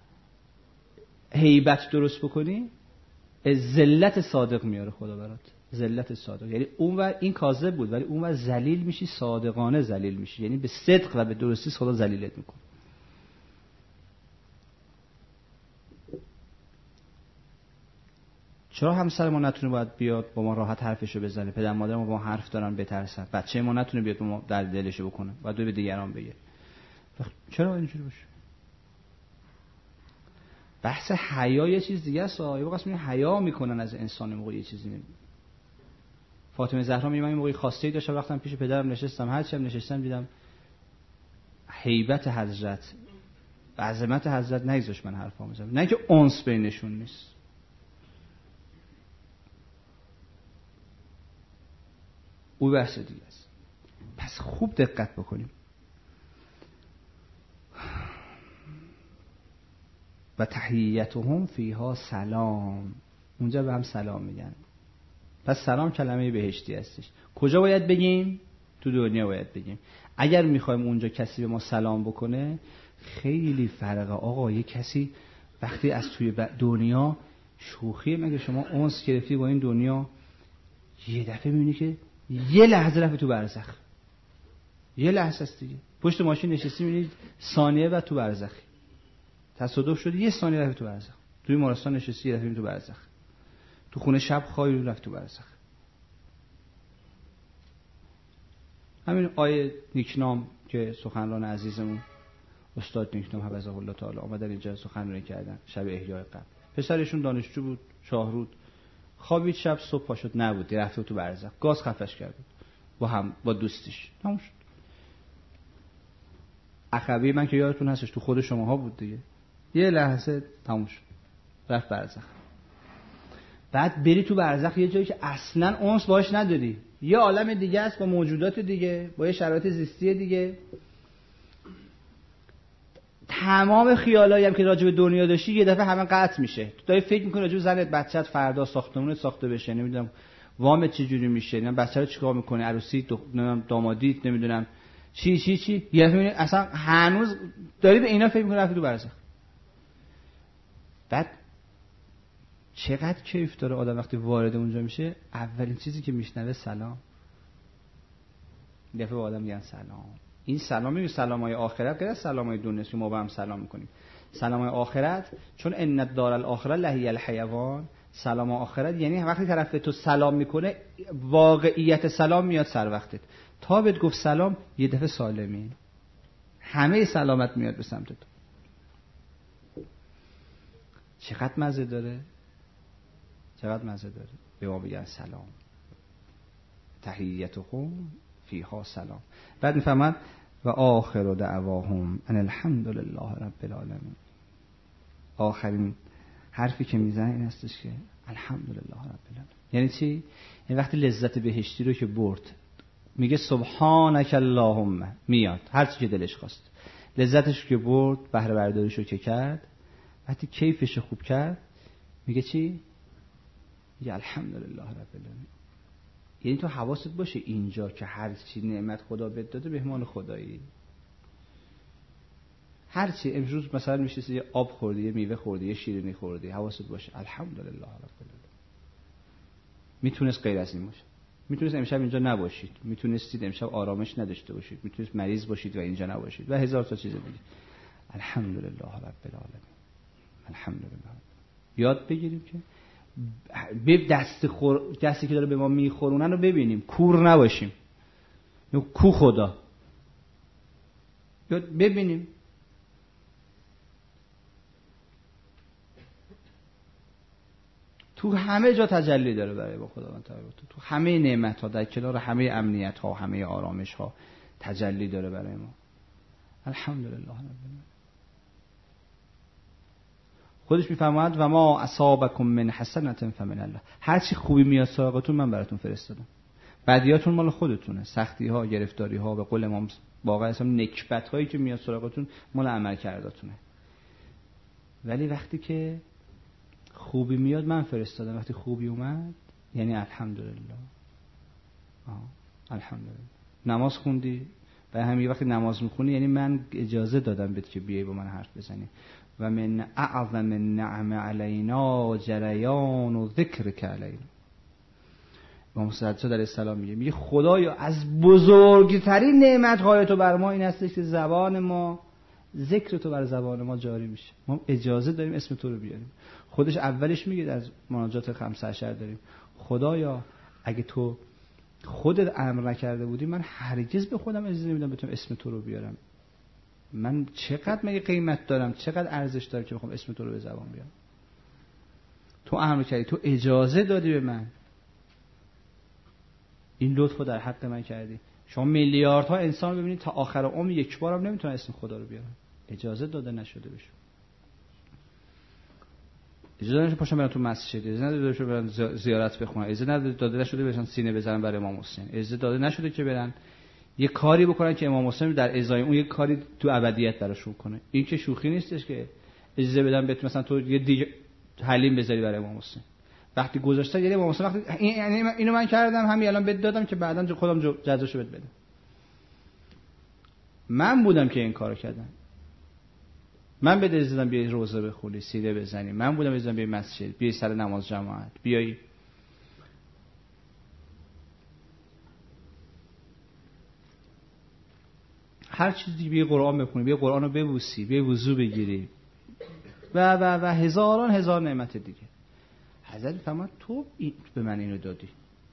هیبت درست بکنی، ذلت صادق میاره خدا برات. ذلت صادق یعنی اونور این کاذب بود ولی اونور ذلیل میشی، صادقانه ذلیل میشی، یعنی به صدق و به درستی خدا ذلیلت میکنه. چرا همسر ما نتونه باید بیاد با ما راحت حرفشو بزنه، پدر مادر ما با ما حرف دارن بترسن، بچه ما نتونه بیاد با ما در دلشو بکنه، باید به دیگران بگه؟ چرا اینجوری باشه؟ بحث حیا یه چیز دیگه است. یه وقت میگن حیا میکنن از انسان، موقع یه چیزی نمیگه. فاطمه زهرا میگه من این موقعی خواسته ای داشتم، وقتم پیش پدرم نشستم، هر چیم نشستم دیدم هیبت حضرت و عظمت حضرت نگذاشت من حرفام بزنم. نه که انس بینشون نیست. او بحث دیگه است. پس خوب دقت بکنیم. و تحیتهم فیها سلام، اونجا به هم سلام میگن. پس سلام کلمه بهشتی هستش. کجا باید بگیم؟ تو دنیا باید بگیم. اگر میخوایم اونجا کسی به ما سلام بکنه، خیلی فرقه. آقا یه کسی وقتی از توی دنیا شوخی، مگه شما انس گرفتی با این دنیا، یه دفعه میبینی که یه لحظه رفت تو برزخ، یه لحظه است دیگه، پشت ماشین نشستی میبینید ثانیه بعد تو برزخی، تصادف شد یه ثانیه رفت تو برزخ، توی بیمارستان نشستی یه دفعه تو برزخ، تو خونه شب خوابی رفت تو برزخ. همین آیه نیکنام که سخنران عزیزمون استاد نیکنام حفظه الله تعالی آمدن اینجا سخنرانی کردن شب احیای قبر، پسرشون دانشجو بود، شاهرود. خوابید، شب صبح پا شد نبود، رفته تو برزخ. گاز خفش کرد با دوستش. تموم شد. عقبه من که یادتون هستش تو خود شماها بود دیگه. یه لحظه تموم شد. رفت برزخ. بعد بری تو برزخ یه جایی که اصلاً اونس باش نداری. یه عالم دیگه است با موجودات دیگه، با یه شرایط زیستی دیگه. تمام خیالایی هم که راجع به دنیا داشتی یه دفعه همه قطع میشه. تو داری فکر می‌کنی راجع به زنت، بچه‌ت، فردا ساختمونت ساخته بشه، نمیدونم وامت چه جوری میشه، نمیدونم بچه رو چیکار می‌کنی، عروسی، نمیدونم دامادیت، نمیدونم چی یعنی اصلا هنوز داری به اینا فکر می‌کنی رفتی تو برزخ. بعد چقدر کیف داره آدم وقتی وارد اونجا میشه، اولین چیزی که میشنوه سلام. دفعه به آدم میگن سلام. این سلام میگه سلامای آخرت غیر از سلامای دنیا که ما با هم سلام میکنیم. سلامای آخرت چون ان الدار الاخره لهی الحیوان، سلام آخرت یعنی وقتی طرف تو سلام میکنه واقعیت سلام میاد سر وقتت. تا بهت گفت سلام یه دفعه سالمی، همه سلامت میاد به سمت تو. چقدر مزه داره، چقدر مزه داره به ما بگن سلام. تحیتهم فیها سلام. بعد میفهمن و آخر دعواهم ان الحمد لله رب العالمین. آخرین حرفی که میزنه این هستش که الحمد لله رب العالمین. یعنی چی؟ این وقتی لذت بهشتی رو که برد میگه سبحانک اللهم، میاد هر چی که دلش خواست، لذتش که برد، بهره برداریش رو که کرد، وقتی کیفش خوب کرد میگه چی؟ میگه الحمدلله رب العالمین. یعنی تو حواست باشه اینجا که هر چی نعمت خدا بهت داده به مال خدایی. هر چی امروز مثلا میشه یه آب خوردی، یه میوه خوردی، یه شیرینی خوردی، حواست باشه الحمدلله رب العالمین. میتونست غیر از این باشه. میتونست امشب اینجا نباشید، میتونستید امشب آرامش نداشته باشید، میتونست مریض باشید و اینجا نباشید و هزار تا چیز دیگه. الحمدلله رب العالمین. الحمدلله. یاد بگیریم که به دستی که داره به ما میخورونن رو ببینیم، کور نباشیم. کو خدا یاد ببینیم. تو همه جا تجلی داره برای با خداوند تعالی. تو همه نعمت ها، در کنار همه امنیت ها، همه آرامش ها تجلی داره برای ما. الحمدلله رب العالمین. خودش میفرماید و ما اصابکم من حسنة فمن الله. هر چی خوبی میاد سراغتون من براتون فرستادم. بدیاتون مال خودتونه، سختی ها، گرفتاری ها، به قول امام باقی اصلا نکبت هایی که میاد سراغتون مال عمل کرداتونه. ولی وقتی که خوبی میاد من فرستادم، وقتی خوبی اومد یعنی الحمدلله. الحمدلله. نماز خوندی، به همین وقتی نماز میخونی یعنی من اجازه دادم بهت که بیای با من حرف بزنی. و من اعظم النعم علینا جریان و ذکرک علینا. امام صادق علیه السلام میگه خدایا از بزرگترین نعمت‌های تو بر ما این هستش که زبان ما، ذکر تو بر زبان ما جاری میشه. ما اجازه داریم اسم تو رو بیاریم. خودش اولش میگه در مناجات 5 اشعار داریم خدایا اگه تو خودت امر نکرده بودی من هرگز به خودم اجازه نمیدم بتونم اسم تو رو بیارم. من چقدر مگه قیمت دارم، چقدر ارزش دارم که بخوام اسم تو رو به زبان بیارم. تو امر کردی، تو اجازه دادی به من، این لطفو در حق من کردی. شما میلیاردها انسان ببینید تا آخر عمر یک بارم نمیتونن اسم خدا رو بیارن، اجازه داده نشده بهشون. اجازه نشه پاشن برن تو مسجد، اجازه نداده برن زیارت بخونن، اجازه داده نشده بشن سینه بزنن برای امام حسین، اجازه داده نشده که برن یه کاری بکنن که امام حسین در ازای اون یه کاری تو ابدیت براشون کنه. این که شوخی نیستش که اجازه بدن بهت مثلا تو یه دیگه حلیم بذاری برای امام حسین. وقتی گذاشتن یعنی امام حسین وقتی اینو من کردم همین الان بهت دادم که بعداً خودم جزاشو بهت بدم. من بودم که این کارو کردم. من بهت اجازه دادم بیای روزه بخونی، سیره بزنی. من بودم اجازه دادم بیای مسجد، بیای سر نماز جماعت، بیای هر چیزی، بیای قرآن بخونی، بیای قرآن رو ببوسی، بیای وضو بگیری و هزار نعمت دیگه. حضرت فرمود تو به من اینو دادی.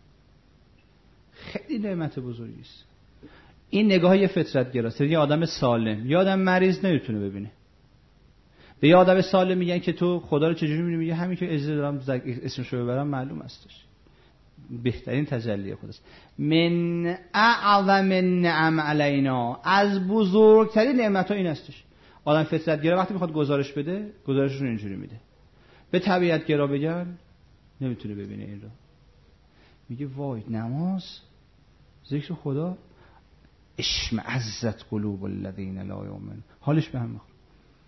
خیلی نعمت بزرگی است. این نگاه یه فطرت گراست. یه آدم سالم، یه آدم مریض نمیتونه ببینه. به یه آدم سالم میگن که تو خدا رو چجوری می‌بینی؟ میگه همین که اجازه دارم اسمشو ببرم معلوم هستش. بهترین تجلی خداست. من اعظم النعم علینا، از بزرگترین نعمت‌ها این هستش. آدم فطرت گرا وقتی میخواد گزارش بده، گزارششون اینجوری میده. به طبیعت گرا بگن نمیتونه ببینه این رو. میگه وای نماز، ذکر خدا، اشمئزت قلوب الذین لا یؤمنون. حالش به هم میخوره.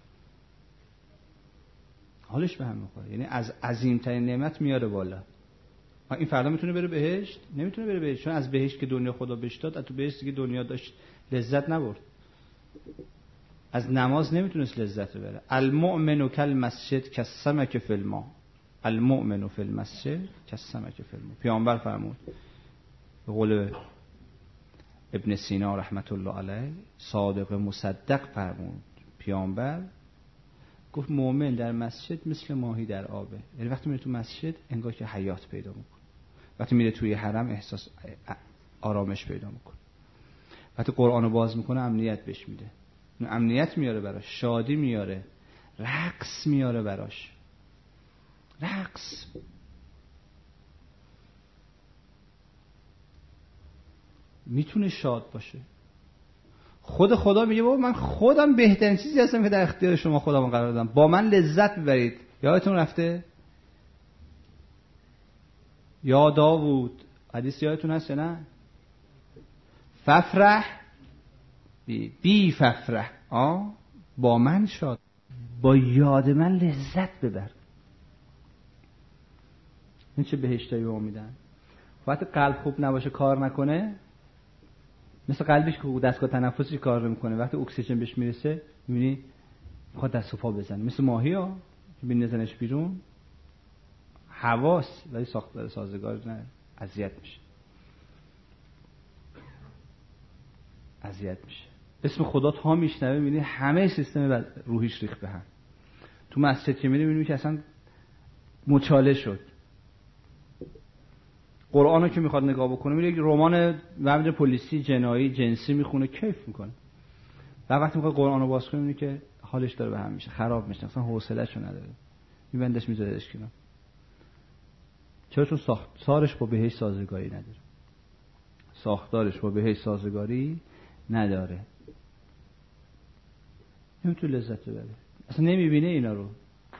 حالش به هم میخوره. یعنی از عظیمترین نعمت میاره بالا. این فردا میتونه بره بهشت؟ نمیتونه بره بهشت، چون از بهشت که دنیا خدا بهش داد، از تو بهشتی که دنیا داشت لذت نبرد. از نماز نمیتونست لذت ببره. المؤمن کالمسجد کالسمک فی الماء، المؤمن فی المسجد کالسمک فی الماء. پیامبر فرمود، به قول ابن سینا رحمت الله علیه، صادق مصدق فرمود، پیامبر گفت مؤمن در مسجد مثل ماهی در آبه. یعنی وقتی میره تو مسجد انگار که حیات پیدا میکنه، وقتی میره توی حرم احساس آرامش پیدا میکنه، وقتی قرآنو باز میکنه امنیت بهش میده، امنیت میاره براش، شادی میاره، رقص میاره براش، رقص. میتونه شاد باشه. خود خدا میگه بابا من خودم بهترین چیزی هستم که در اختیار شما خودم قرار دادم، با من لذت ببرید. یادتون رفته؟ یا داوود، حدیث یادتون هست یا نه؟ ففرح بی ففرح، با من شاد، با یاد من لذت ببر. این چه بهشتایی به ما میدن. وقتی قلب خوب نباشه کار نکنه، مثل قلبش که دستگاه تنفسی کار نمیکنه، وقتی اکسیژن بهش میرسه میبینی میخواد دست و پا بزنه، مثل ماهی ها که بینزنش بیرون، حواس ولی ساختار سازگار نه، اذیت میشه، اذیت میشه. اسم خدا تا میشنوه میبینی همه سیستم روحیش ریخت به هم. تو مسجد که میبینی که اصلا مچاله شد. قرآنو که میخواد نگاه بکنه میره یک رمان مبنی پلیسی جنایی جنسی میخونه، کیف میکنه. و وقتی میخواد قرآنو باز کنه میبینی که حالش داره به هم میشه، خراب میشه، اصلا حوصله‌شو نداره، میبندش میذارهش کنار. چرا؟ چون ساختارش با بهش سازگاری نداره. ساختارش با بهش سازگاری نداره. نمیتونه لذت ببره، اصلا نمیبینه اینا رو،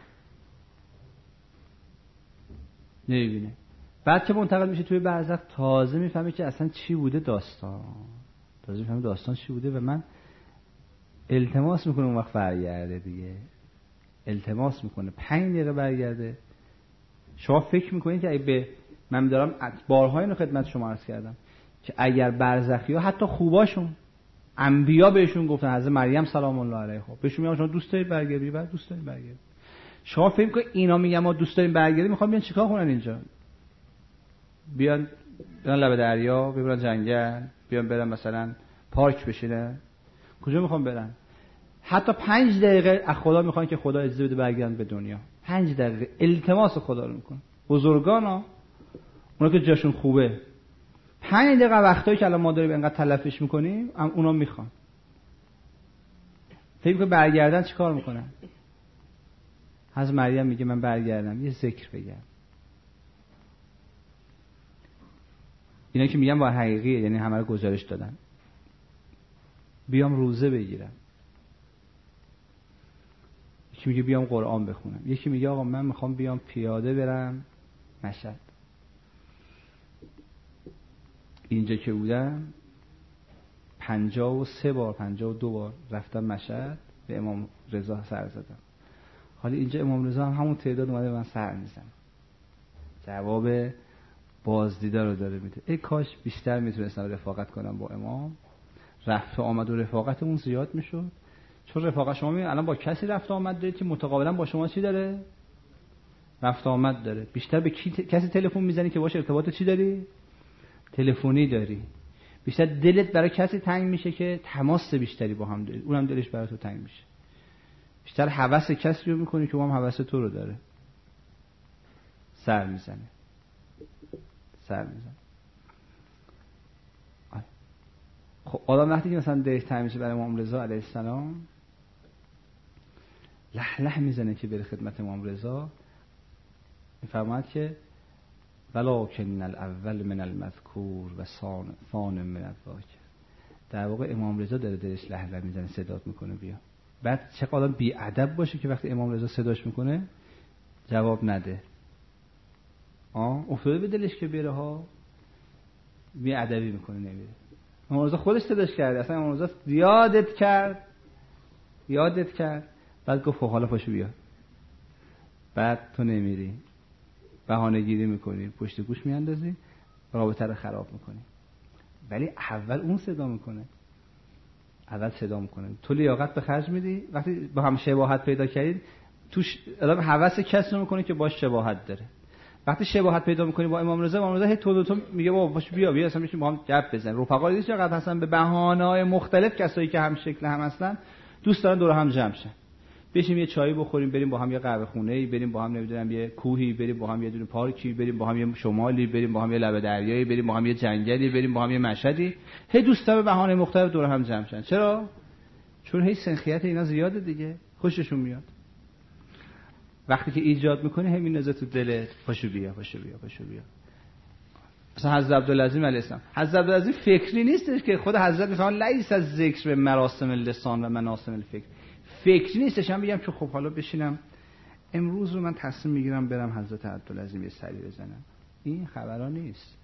نمیبینه. بعد که منتقل میشه توی برزخ تازه میفهمه که اصلا چی بوده داستان، تازه میفهمه داستان چی بوده. و من التماس میکنه اون وقت برگرده دیگه، التماس میکنه 5 دقیقه برگرده. شما فکر میکنید که اگه من دارم بارها اینو خدمت شما عرض کردم که اگر برزخی ها حتی خوباشون انبیا بهشون گفتن، حضرت مریم سلام الله علیها بهشون میگن شما دوست دارید برگردی، بعد دوست دارید برگردی. شما فکر میکنید اینا میگن ما دوست داریم برگردیم، میخوان بیان چیکار کنن اینجا؟ بیان لب دریا، بیان جنگل، بیان برن مثلا پارک بشینن؟ کجا میخوان برن؟ حتی 5 دقیقه از خدا میخوان که خدا اجازه بده برگردن به دنیا. 5 دقیقه التماس خدا رو میکنن. بزرگانا، اونا که جاشون خوبه، 5 دقیقه وقتایی که الان ما داریم اینقدر تلفش میکنیم اونا میخوان. فکر کنید برگردن چیکار میکنن؟ حضرت مریم میگه من برگردم یه ذکر بگم. اینا که میگن با حقیقیه، یعنی همه رو گزارش دادن. بیام روزه بگیرم، یکی میگه بیام قرآن بخونم، یکی میگه آقا من میخوام بیام پیاده برم مشهد. اینجا که بودم 53 بار 52 بار رفتم مشهد به امام رضا سر زدم. حالا اینجا امام رضا هم همون تعداد اومده به من سر میزنه، جواب بازدیدار رو داره میده. ای کاش بیشتر میتونستم رفاقت کنم با امام، رفت و آمد و رفاقتمون زیاد میشد. چون رفاقت شما میبینید الان با کسی رفت و آمد دارید که متقابلا با شما چی داره؟ رفت و آمد داره. بیشتر به کسی تلفن میزنی که باشه ارتباط چی داری؟ تلفنی داری. بیشتر دلت برای کسی تنگ میشه که تماس بیشتری با هم دارید، اونم دلش برای تو تنگ میشه. بیشتر هوس کسی رو میکنی که اونم هوس تو رو داره. سر میزنه. خب آدم وقتی که مثلا دلش تنگ میشه برای امام رضا علیه السلام، لح میزنه که بره خدمت امام رضا، میفرماید که ولکن الاول من المذکور و ثان من الذاکر. در واقع امام رضا داره دلش لح میزنه، صدات میکنه بیا. بعد چقدر بی ادب باشه که وقتی امام رضا صداش میکنه جواب نده. افتاده به دلش که بره ها، بی ادبی میکنه نمیره. امام رضا خودش صداش کرده، اصلا امام رضا یادت کرد بعد گفت حالا پاشو بیا. بعد تو نمیری، بهانه گیری میکنی، پشت گوش میاندازی، رابطه رو خراب میکنی. ولی اول اون صدا میکنه، تو لیاقت به خرج میدی. وقتی با هم شباهت پیدا کردید توش آدم هوس کس رو میکنه که باش شباهت داره. وقتی شباهت پیدا میکنی با امام رضا هی تو میگه بابا باش بیا اصلا میشیم با هم گپ بزنیم. رفقا دیدی چقدر هستن به بهانه‌های مختلف، کسایی که هم شکل هم هستن دوست دارن دور هم جمع شن، بشیم یه چایی بخوریم، بریم با هم یه قهوه خونه‌ای، بریم با هم نمیدونم یه کوهی، بریم با هم یه دونه پارکی، بریم با هم یه شمالی، بریم با هم یه لبه دریایی، بریم با هم یه جنگلی، بریم با هم یه مشهدی. هی دوستا به بهانه مختلف دور هم جمع شن. چرا؟ چون هی سنخیت اینا زیاده دیگه، خوششون میاد. وقتی که ایجاد میکنه همین نزا تو دلت، پاشو بیا. مثلا حضرت عبدالعظیم علیه السلام، حضرت عبدالعظیم فکری نیستش که خود حضرت میفهمن لیس از ذکر به مراسم اللسان و مناسم الفکر. فکری نیستش. من بگم که خب حالا بشینم امروز رو من تصمیم میگیرم برم حضرت عبدالعظیم یه سری بزنم، این خبرها نیست.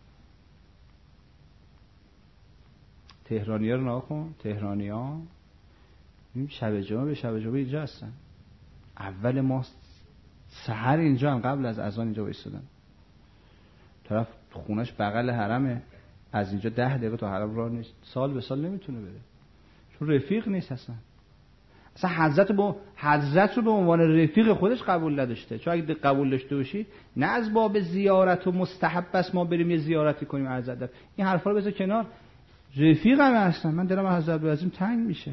تهرانی‌ها رو ناکن، تهرانی‌ها این شب جمعه به شب جمعه اینجا هستن. اول ما سحر اینجا هم قبل از اذان اینجا وایسادن. طرف خونش بغل حرمه، از اینجا 10 دقیقه تا حرم راه نیست، سال به سال نمیتونه بره چون رفیق نیست. اصلا حضرت رو به عنوان رفیق خودش قبول نداشته. چون اگه قبول داشته باشی نه از باب زیارت و مستحب است ما بریم یه زیارتی کنیم حضرت، این حرفا رو بذار کنار. رفیق هم هستن. من دلم از حضرت عبدالعظیم تنگ میشه،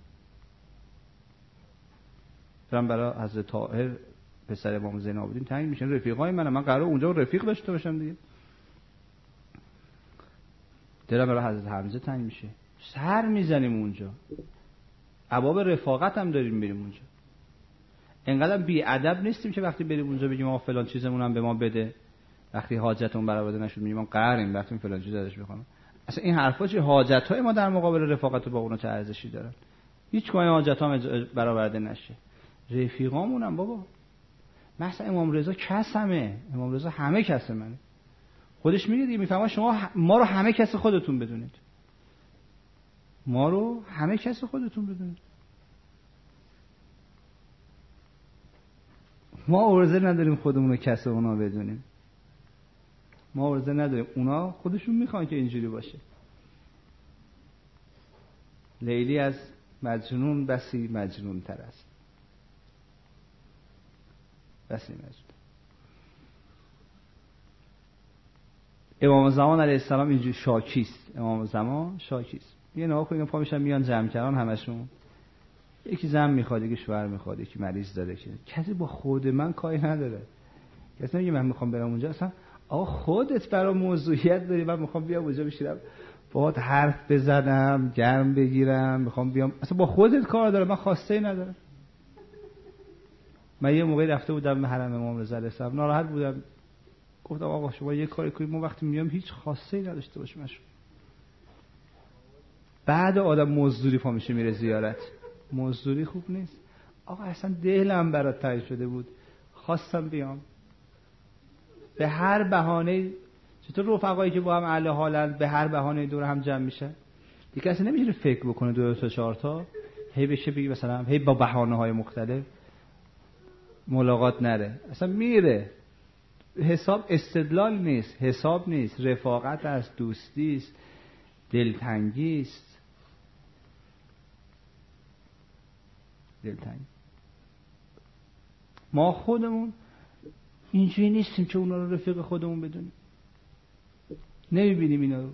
دارم برای حضرت طاهر پسر امام زین العابدین تنگ میشه. رفیقای من قراره اونجا رفیق داشته باشم دیگه. دلم برای حضرت حمزه تنگ میشه، سر میزنیم اونجا، ابواب رفاقت هم داریم میریم اونجا. انقدر بی ادب نیستیم که وقتی بریم اونجا بگیم آقا فلان چیزمون هم به ما بده، وقتی حاجتمون برآورده نشد میگیم ما قهریم رفتیم فلان چیز ازش بخوام. اصلا این حرفا چه حاجتای ما در مقابل رفاقت با اونا چه ارزشی داره؟ هیچ کدوم حاجتام برآورده نشه. رفیقامونم بابا. مثلا امام رضا کسمه، امام رضا همه کس منه. خودش میگه دیگه، میفهمه شما ما رو همه کس خودتون بدونید. ما عرضه نداریم خودمون رو کس اونا بدونیم. اونا خودشون میخوان که اینجوری باشه. لیلی از مجنون بسی مجنون تر است. امام زمان علیه السلام اینجوری شاکیست. یه نها کنید پا میشن میان جمع کردن همشون. یکی زن میخواد، یکی شوهر میخواد، یکی مریض داره، که کسی با خود من کاری نداره. کسی نمیگه من میخوام برم اونجا. اصلا آقا خودت برای موضوعیت داری، من میخوام بیام اونجا بشینم باهات حرف بزنم، گرم بگیرم، میخوام بیام. اصلا با خودت کار داره، من خواسته ای ندارم. من یه موقعی رفته بودم به حرم امام رضا علیه السلام، ناراحت بودم، گفتم آقا شما یه کاری کنید ما وقتی میام هیچ خواسته ای نداشته باشیم. بعد آدم مزدوری پا میشه میره زیارت، مزدوری خوب نیست. آقا اصلا دلم برات تنگ شده بود، خواستم بیام. به هر بهانه، چطور رفقایی که با هم اهل حالن به هر بهانه دور هم جمع میشه؟ دیگه اصلا نمیشه فکر بکنه 2 تا 4 تا هی بشه بگی مثلا هی با بهانه‌های مختلف ملاقات نره. اصلا میره. حساب استدلال نیست، حساب نیست، رفاقت است، دوستی است، دلتنگی است. ما خودمون اینجوری نیستیم که اونا رو رفیق خودمون بدونیم. نمیبینیم اینا رو.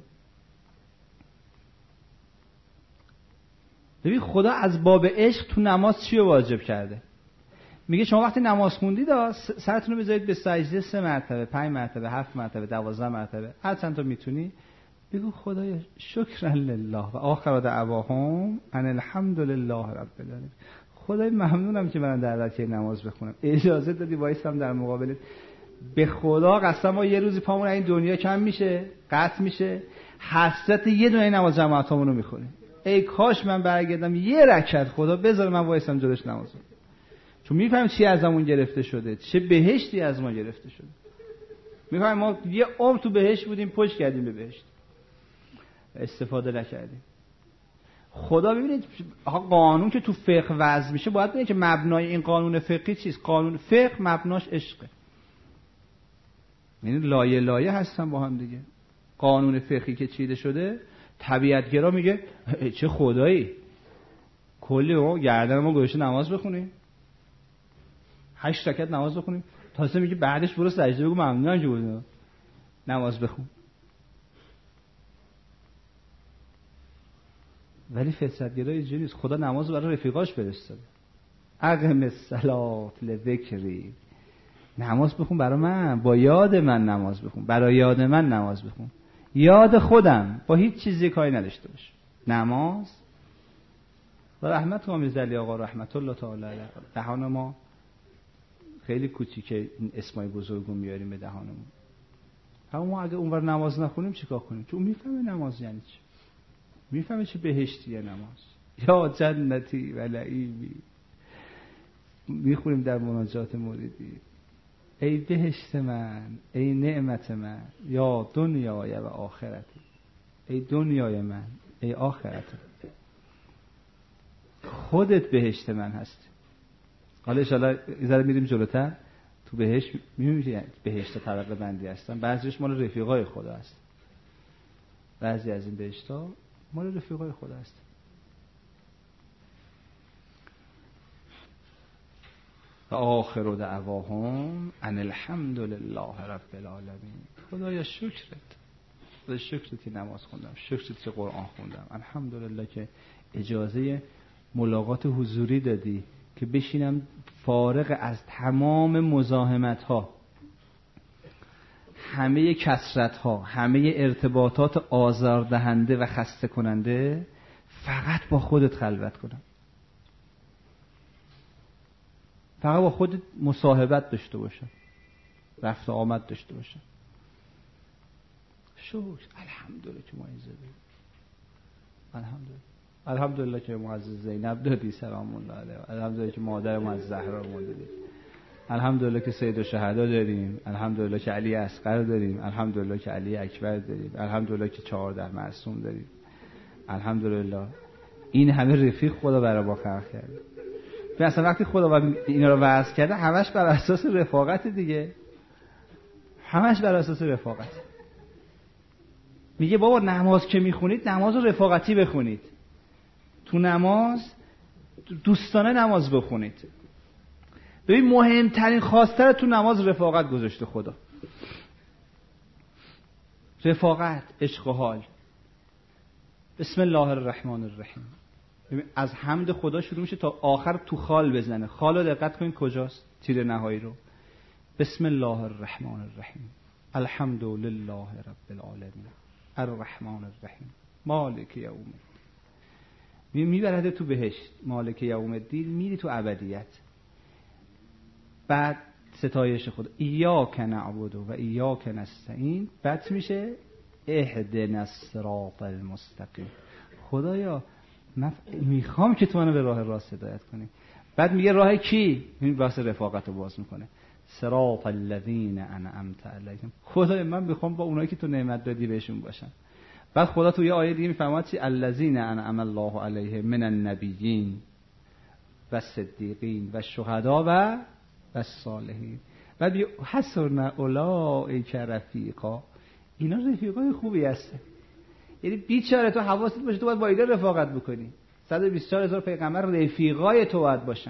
ببین خدا از باب عشق تو نماز چی رو واجب کرده؟ میگه شما وقتی نماز خوندید سرتون رو بذارید به سجده 3 مرتبه، 5 مرتبه، 7 مرتبه، 12 مرتبه، هر چند تا میتونی. بگو خدایا شکرا لله و آخر دعواهم ان الحمد لله رب العالمین. خدای ممنونم که من دعوت کردی نماز بخونم، اجازه دادی وایسم در مقابلت. به خدا قسم ما یه روزی پامون این دنیا کم میشه، قطع میشه، حسرت یه دونه نماز جماعتامون رو میخوریم. ای کاش من برگردم یه رکعت خدا بذار من وایسم جلوش نماز بخونم، چون میفهمم چی ازمون گرفته شده، چه بهشتی از ما گرفته شده. میفهمم ما یه عمر تو بهشت بودیم، پشت کردیم به بهشت، استفاده نکردیم. خدا ببینید قانون که تو فقه وضع میشه باید ببینید که مبنای این قانون فقهی چیست. قانون فقه مبناش عشقه، یعنی لایه لایه هستن با هم دیگه. قانون فقهی که چیده شده، طبیعتگرا میگه چه خدایی، کلی ما گردن ما گوشه نماز بخونیم، 8 رکعت نماز بخونیم، تازه میگه بعدش برو سجده بگو ممنونم که بود نماز بخون. ولی فطرتگرا اینجوری نیست. خدا نماز برای رفیقاش فرستاده. اقم الصلاة لذکری، نماز بخون برای من، با یاد من نماز بخون، برای یاد من نماز بخون، یاد خودم، با هیچ چیزی کاری نداشته باش. نماز و رحمت آمیز علی آقا رحمت الله تعالی علیه، دهان ما خیلی کوچیکه این اسمای بزرگو میاریم به دهانمون. اما ما اگه اونور نماز نخونیم چیکار کنیم؟ چون میفهمه نماز یعنی چی، میفهمه چه بهشتیه نماز. یا جنتی و نعیمی، میخونیم در مناجات موریدی، ای بهشت من، ای نعمت من، یا دنیای و آخرتی، ای دنیای من، ای آخرت، خودت بهشت من هستی. حالا انشاءالله ایزاره میریم جلوتر تو بهشت میبینیم بهشت طبقه بندی هستن. بعضیش مال رفیقای خدا هست، بعضی از این بهشتا مال رفیقای خدا هست. و آخر دعواهم ان الحمد لله رب العالمین. خدایا شکرت، خدایا شکرت که نماز خوندم، شکرت که قرآن خوندم، الحمدلله که اجازه ملاقات حضوری دادی که بشینم فارغ از تمام مزاحمت ها، همه کثرت ها، همه ارتباطات آزاردهنده و خسته کننده، فقط با خودت خلوت کنم، فقط با خودت مصاحبت داشته باشم، رفت و آمد داشته باشم. شکر، الحمدلله که ما این زدیم، الحمدلله که معزز زینب دادی سلام الله علیها، الحمدلله که مادر ما از زهرا ما دادی، الحمدلله که سید الشهدا داریم، الحمدلله که علی اصغر داریم، الحمدلله که علی اکبر داریم، الحمدلله که 14 معصوم داریم، الحمدلله. این همه رفیق خدا برای ما خلق کرده. مثلا وقتی خدا اینا رو وضع کرده همش بر اساس رفاقت دیگه، همش بر اساس رفاقت. میگه بابا نماز که میخونید نماز رو رفاقتی بخونید، تو نماز دوستانه نماز بخونید. ببین مهمترین خواسته تو نماز رفاقت گذاشته خدا، رفاقت، عشق و حال. بسم الله الرحمن الرحیم. ببین از حمد خدا شروع میشه تا آخر تو خال بزنه. خال رو دقت کنید کجاست، تیر نهایی رو. بسم الله الرحمن الرحیم، الحمد لله رب العالمین، الرحمن الرحیم، مالک یوم الدین. میبرده تو بهشت، مالک یوم الدین، میری تو ابدیت. بعد ستایش خدا، ایاک نعبد و ایاک نستعین. بعد میشه اهدنا الصراط المستقیم. خدایا من میخوام که تو منو به راه راست هدایت کنی. بعد میگه راه کی؟ این واسه رفاقت رو باز میکنه، صراط الذین انعمت علیهم. خدایا من میخوام با اونایی که تو نعمت دادی بهشون باشم. بعد خدا تو یه آیه دیگه میفرماد چی؟ الذین انعم الله علیهم من النبیین و صدیقین و شهدا و الصالحین. بعد میگه حسن اولئک رفیقا. اینا رفیقای خوبی هستن. یعنی بیچاره تو حواست باشه تو باید با اینا رفاقت بکنی. 124,000 پیغمبر رفیقای تو باید باشن،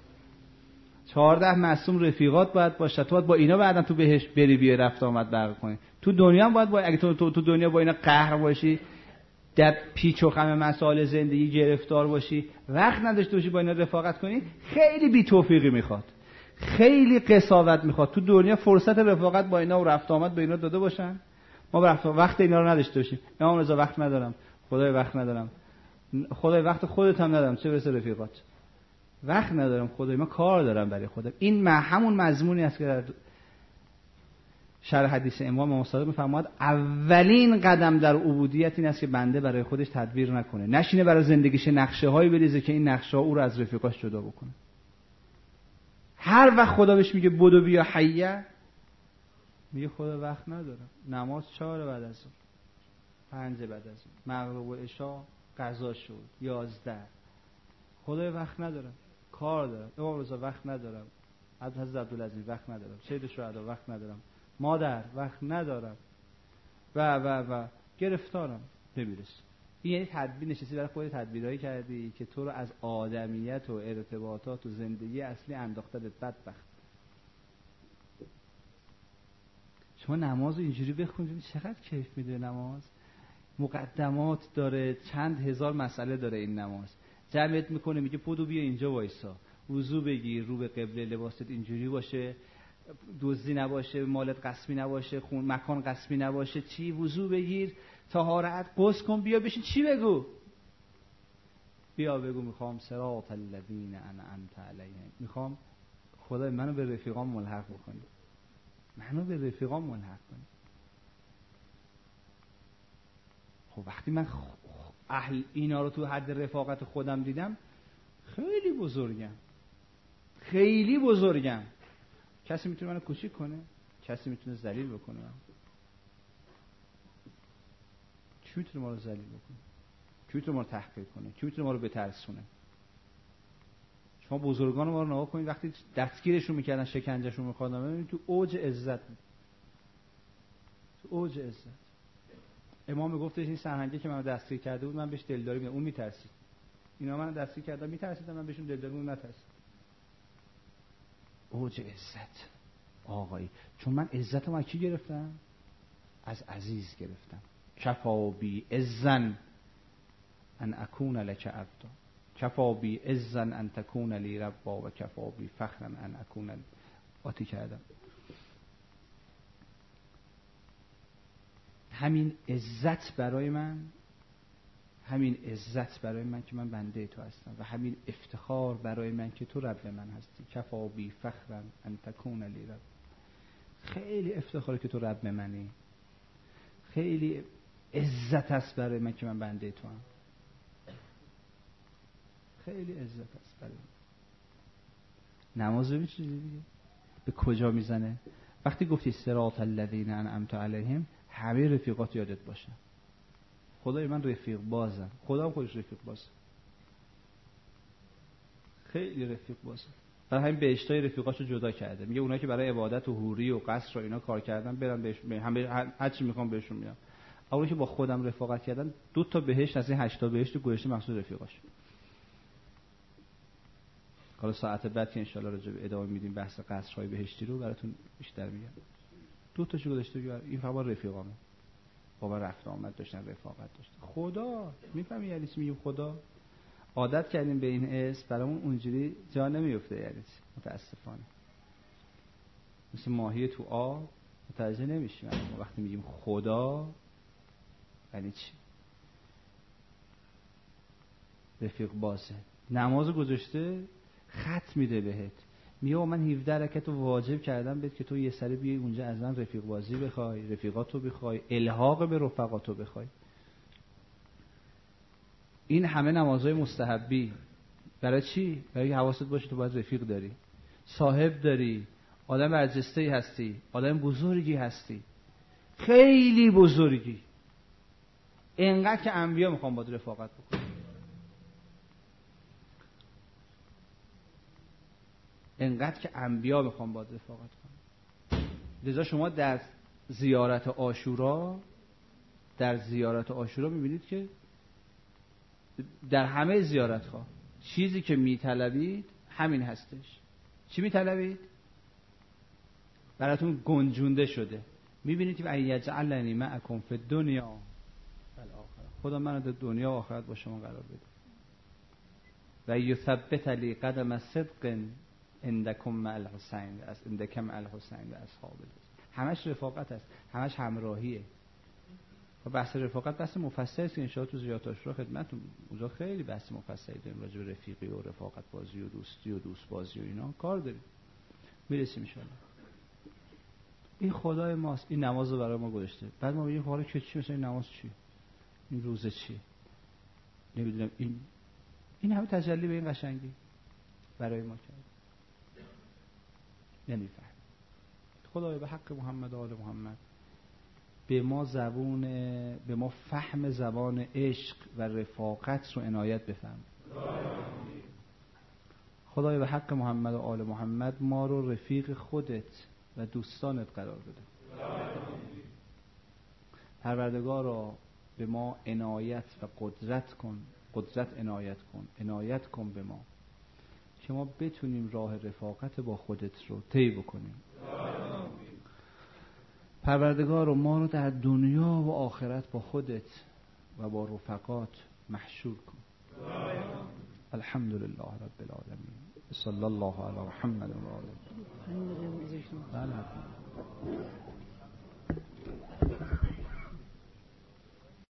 14 معصوم رفیقات باید باشه. تو باید با اینا بعداً تو بهشت بری بیای رفت آمد برق کنی. تو دنیا هم باید اگه تو دنیا با اینا قهر باشی، در پیچ و خم مسائل زندگی گرفتار باشی، وقت نداشته باشی با اینا رفاقت کنی، خیلی بی توفیقی میخواد، خیلی قساوت میخواد. تو دنیا فرصت رفاقت با اینا و رفت آمد با اینا داده باشن، ما وقت اینا رو نداشته باشیم. امام رضا وقت ندارم، خدای وقت ندارم، خدای وقت خودت هم ندارم، چه برسه رفیقات. وقت ندارم خدای، من کار دارم برای خودم. این همون مضمونی است که در شرح حدیث امام مصادق می‌فرماید اولین قدم در عبودیت این است که بنده برای خودش تدبیر نکنه، نشینه برای زندگیش نقشه‌هایی بریزه که این نقشه‌ها او رو از رفیقاش جدا بکنه. هر وقت خدا بهش میگه بدو بیا حیه، میگه خدا وقت ندارم. نماز 4 بعد از ظهر، 5 بعد از ظهر، مغرب و عشا قضا شد، 11. خدا وقت ندارم، کار دارم. امام رضا وقت ندارم، حضرت عبدالعزیز وقت ندارم، سید الشهدا وقت ندارم، مادر وقت ندارم و گرفتارم نمیرسه. این یعنی تدبیر نشستی برای خودت تدبیرایی کردی که تو رو از آدمیت و ارتباطات و زندگی اصلی انداخته به بدبخت. شما نماز رو اینجوری بخونید چقدر کیف میده. نماز مقدمات داره، چند هزار مسئله داره. این نماز جمعت میکنه، میگه پودو بیا اینجا وایسا، وضو بگیر، رو به قبله، لباست اینجوری باشه، دزدی نباشه، مالت قسمی نباشه، مکان قسمی نباشه، چی، وضو بگیر، طهارت، غسل کن، بیا بشین. چی بگو؟ بیا بگو میخوام صراط الذین انعمت علیهم، میخوام خدای منو به رفیقام ملحق بکنی، منو به رفیقام ملحق کنی. خب وقتی من اینا رو تو حد رفاقت خودم دیدم، خیلی بزرگم، خیلی بزرگم. کسی میتونه منو کوچیک کنه؟ کسی میتونه ذلیل بکنه منو؟ کی میتونه ما رو ذلیل بکنه؟ کی میتونه ما رو تحقیر کنه؟ کی میتونه ما رو بترسونه؟ شما بزرگان ما رو نگاه کنید، وقتی دستگیرشون میکردن، شکنجهشون میخوردن، ببینید تو اوج عزت، تو اوج عزت. امام میگفتش این سرهنگی که منو دستگیر کرده بود، من بهش دلداری میدم، اون میترسید. اینا منو دستگیر کردن میترسیدن، من بهشون دلداری میدم، نترسید. اوج عزت آقایی. چون من عزتم از کی گرفتم؟ از عزیز گرفتم. کفا بی عزن ان اکون لک عبدا، کفا بی عزن ان تکون لی ربا، و کفا بی فخرا ان اکون آتی کردم. همین عزت برای من، همین عزت برای من که من بنده تو هستم، و همین افتخار برای من که تو رب من هستی. کفا بی فخرا ان تکون لی رب، خیلی افتخاره که تو رب منی، خیلی عزت است برای من که من بنده تو هم، خیلی عزت است برای من. نماز رو چیزی دیگه به کجا میزنه؟ وقتی گفتی صراط الذین انعمت علیهم، همه رفیقات یادت باشن. خدای من رفیق بازم، خدا هم خودش رفیق بازه، خیلی رفیق بازه. برای همین بهشتای رفیقاشو جدا کرده. میگه اونایی که برای عبادت و حوری و قصر و اینا کار کردن برن بهش، هر چی میخوام بهشون میدم. اونایی که با خودم رفاقت کردن 2 تا بهشت از این 8 تا بهشت گذشته مخصوص رفیقاش. حالا ساعت بعد که ان شاء الله راجع به ادامه میدیم بحث قصرهای بهشتی رو براتون بیشتر میگم. 2 تاشو گذاشته، این فقط رفیقامه، با من رفت آمد داشتن، رفاقت داشتن. خدا میفهمی یعنی چی میگیم خدا؟ عادت کردیم به این اسم، برامون اونجوری جا نمیفته، یعنی متاسفانه مثل ماهی تو آب متوجه نمیشیم وقتی میگیم خدا یعنی چی. رفیق بازه. نماز گذاشته خط میده بهت، میگه من 17 رکعت رو واجب کردم بهت که تو یه سری بیای اونجا از من رفیق بازی بخوای، رفیقاتو بخوای، الحاق به رفقاتو بخوای. این همه نمازهای مستحبی برای چی؟ برای حواست باشه تو باید رفیق داری، صاحب داری، آدم برجسته‌ای هستی، آدم بزرگی هستی، خیلی بزرگی، اینقدر که انبیا میخوام باید رفاقت بکنم، اینقدر که انبیا میخوام باید رفاقت کنم. لذا شما در زیارت عاشورا میبینید که در همه زیارت ها چیزی که میطلبید همین هستش. چی میطلبید؟ براتون گنجونده شده. میبینید که ان یجعلنی معکم فی الدنیا والآخرة، خدا منو در دنیا و آخرت با شما قرار بده. و یثبت لی قدم صدق عندکم مع الحسین، از عندکم مع الحسین و اصحاب. همش رفاقت است، همش همراهیه. و بحث رفاقت بحث مفصلی است که ان شاءالله تو زیارت‌العاشورا خدمتتون اونجا خیلی بحث مفصلی داریم راجع به رفیقی و رفاقت بازی و دوستی و دوست بازی و اینا کار داریم، میرسیم ان شاءالله. این خدای ماست، این نماز رو برای ما گذاشته. بعد ما میگیم حالا که چی، مثلا این نماز چی، این روزه چی، نمیدونم این همه تجلی به این قشنگی برای ما کرد، نمیفهم. خدای به حق محمد و آل محمد به ما فهم زبان عشق و رفاقت رو عنایت بفرما. خدای به حق محمد و آل محمد ما رو رفیق خودت و دوستانت قرار بده. پروردگارا به ما عنایت و قدرت عنایت کن به ما که ما بتونیم راه رفاقت با خودت رو طی بکنیم. پروردگارا ما رو در دنیا و آخرت با خودت و با رفقات محشور کن. الحمدلله رب العالمین. صلی الله علی محمد و آله.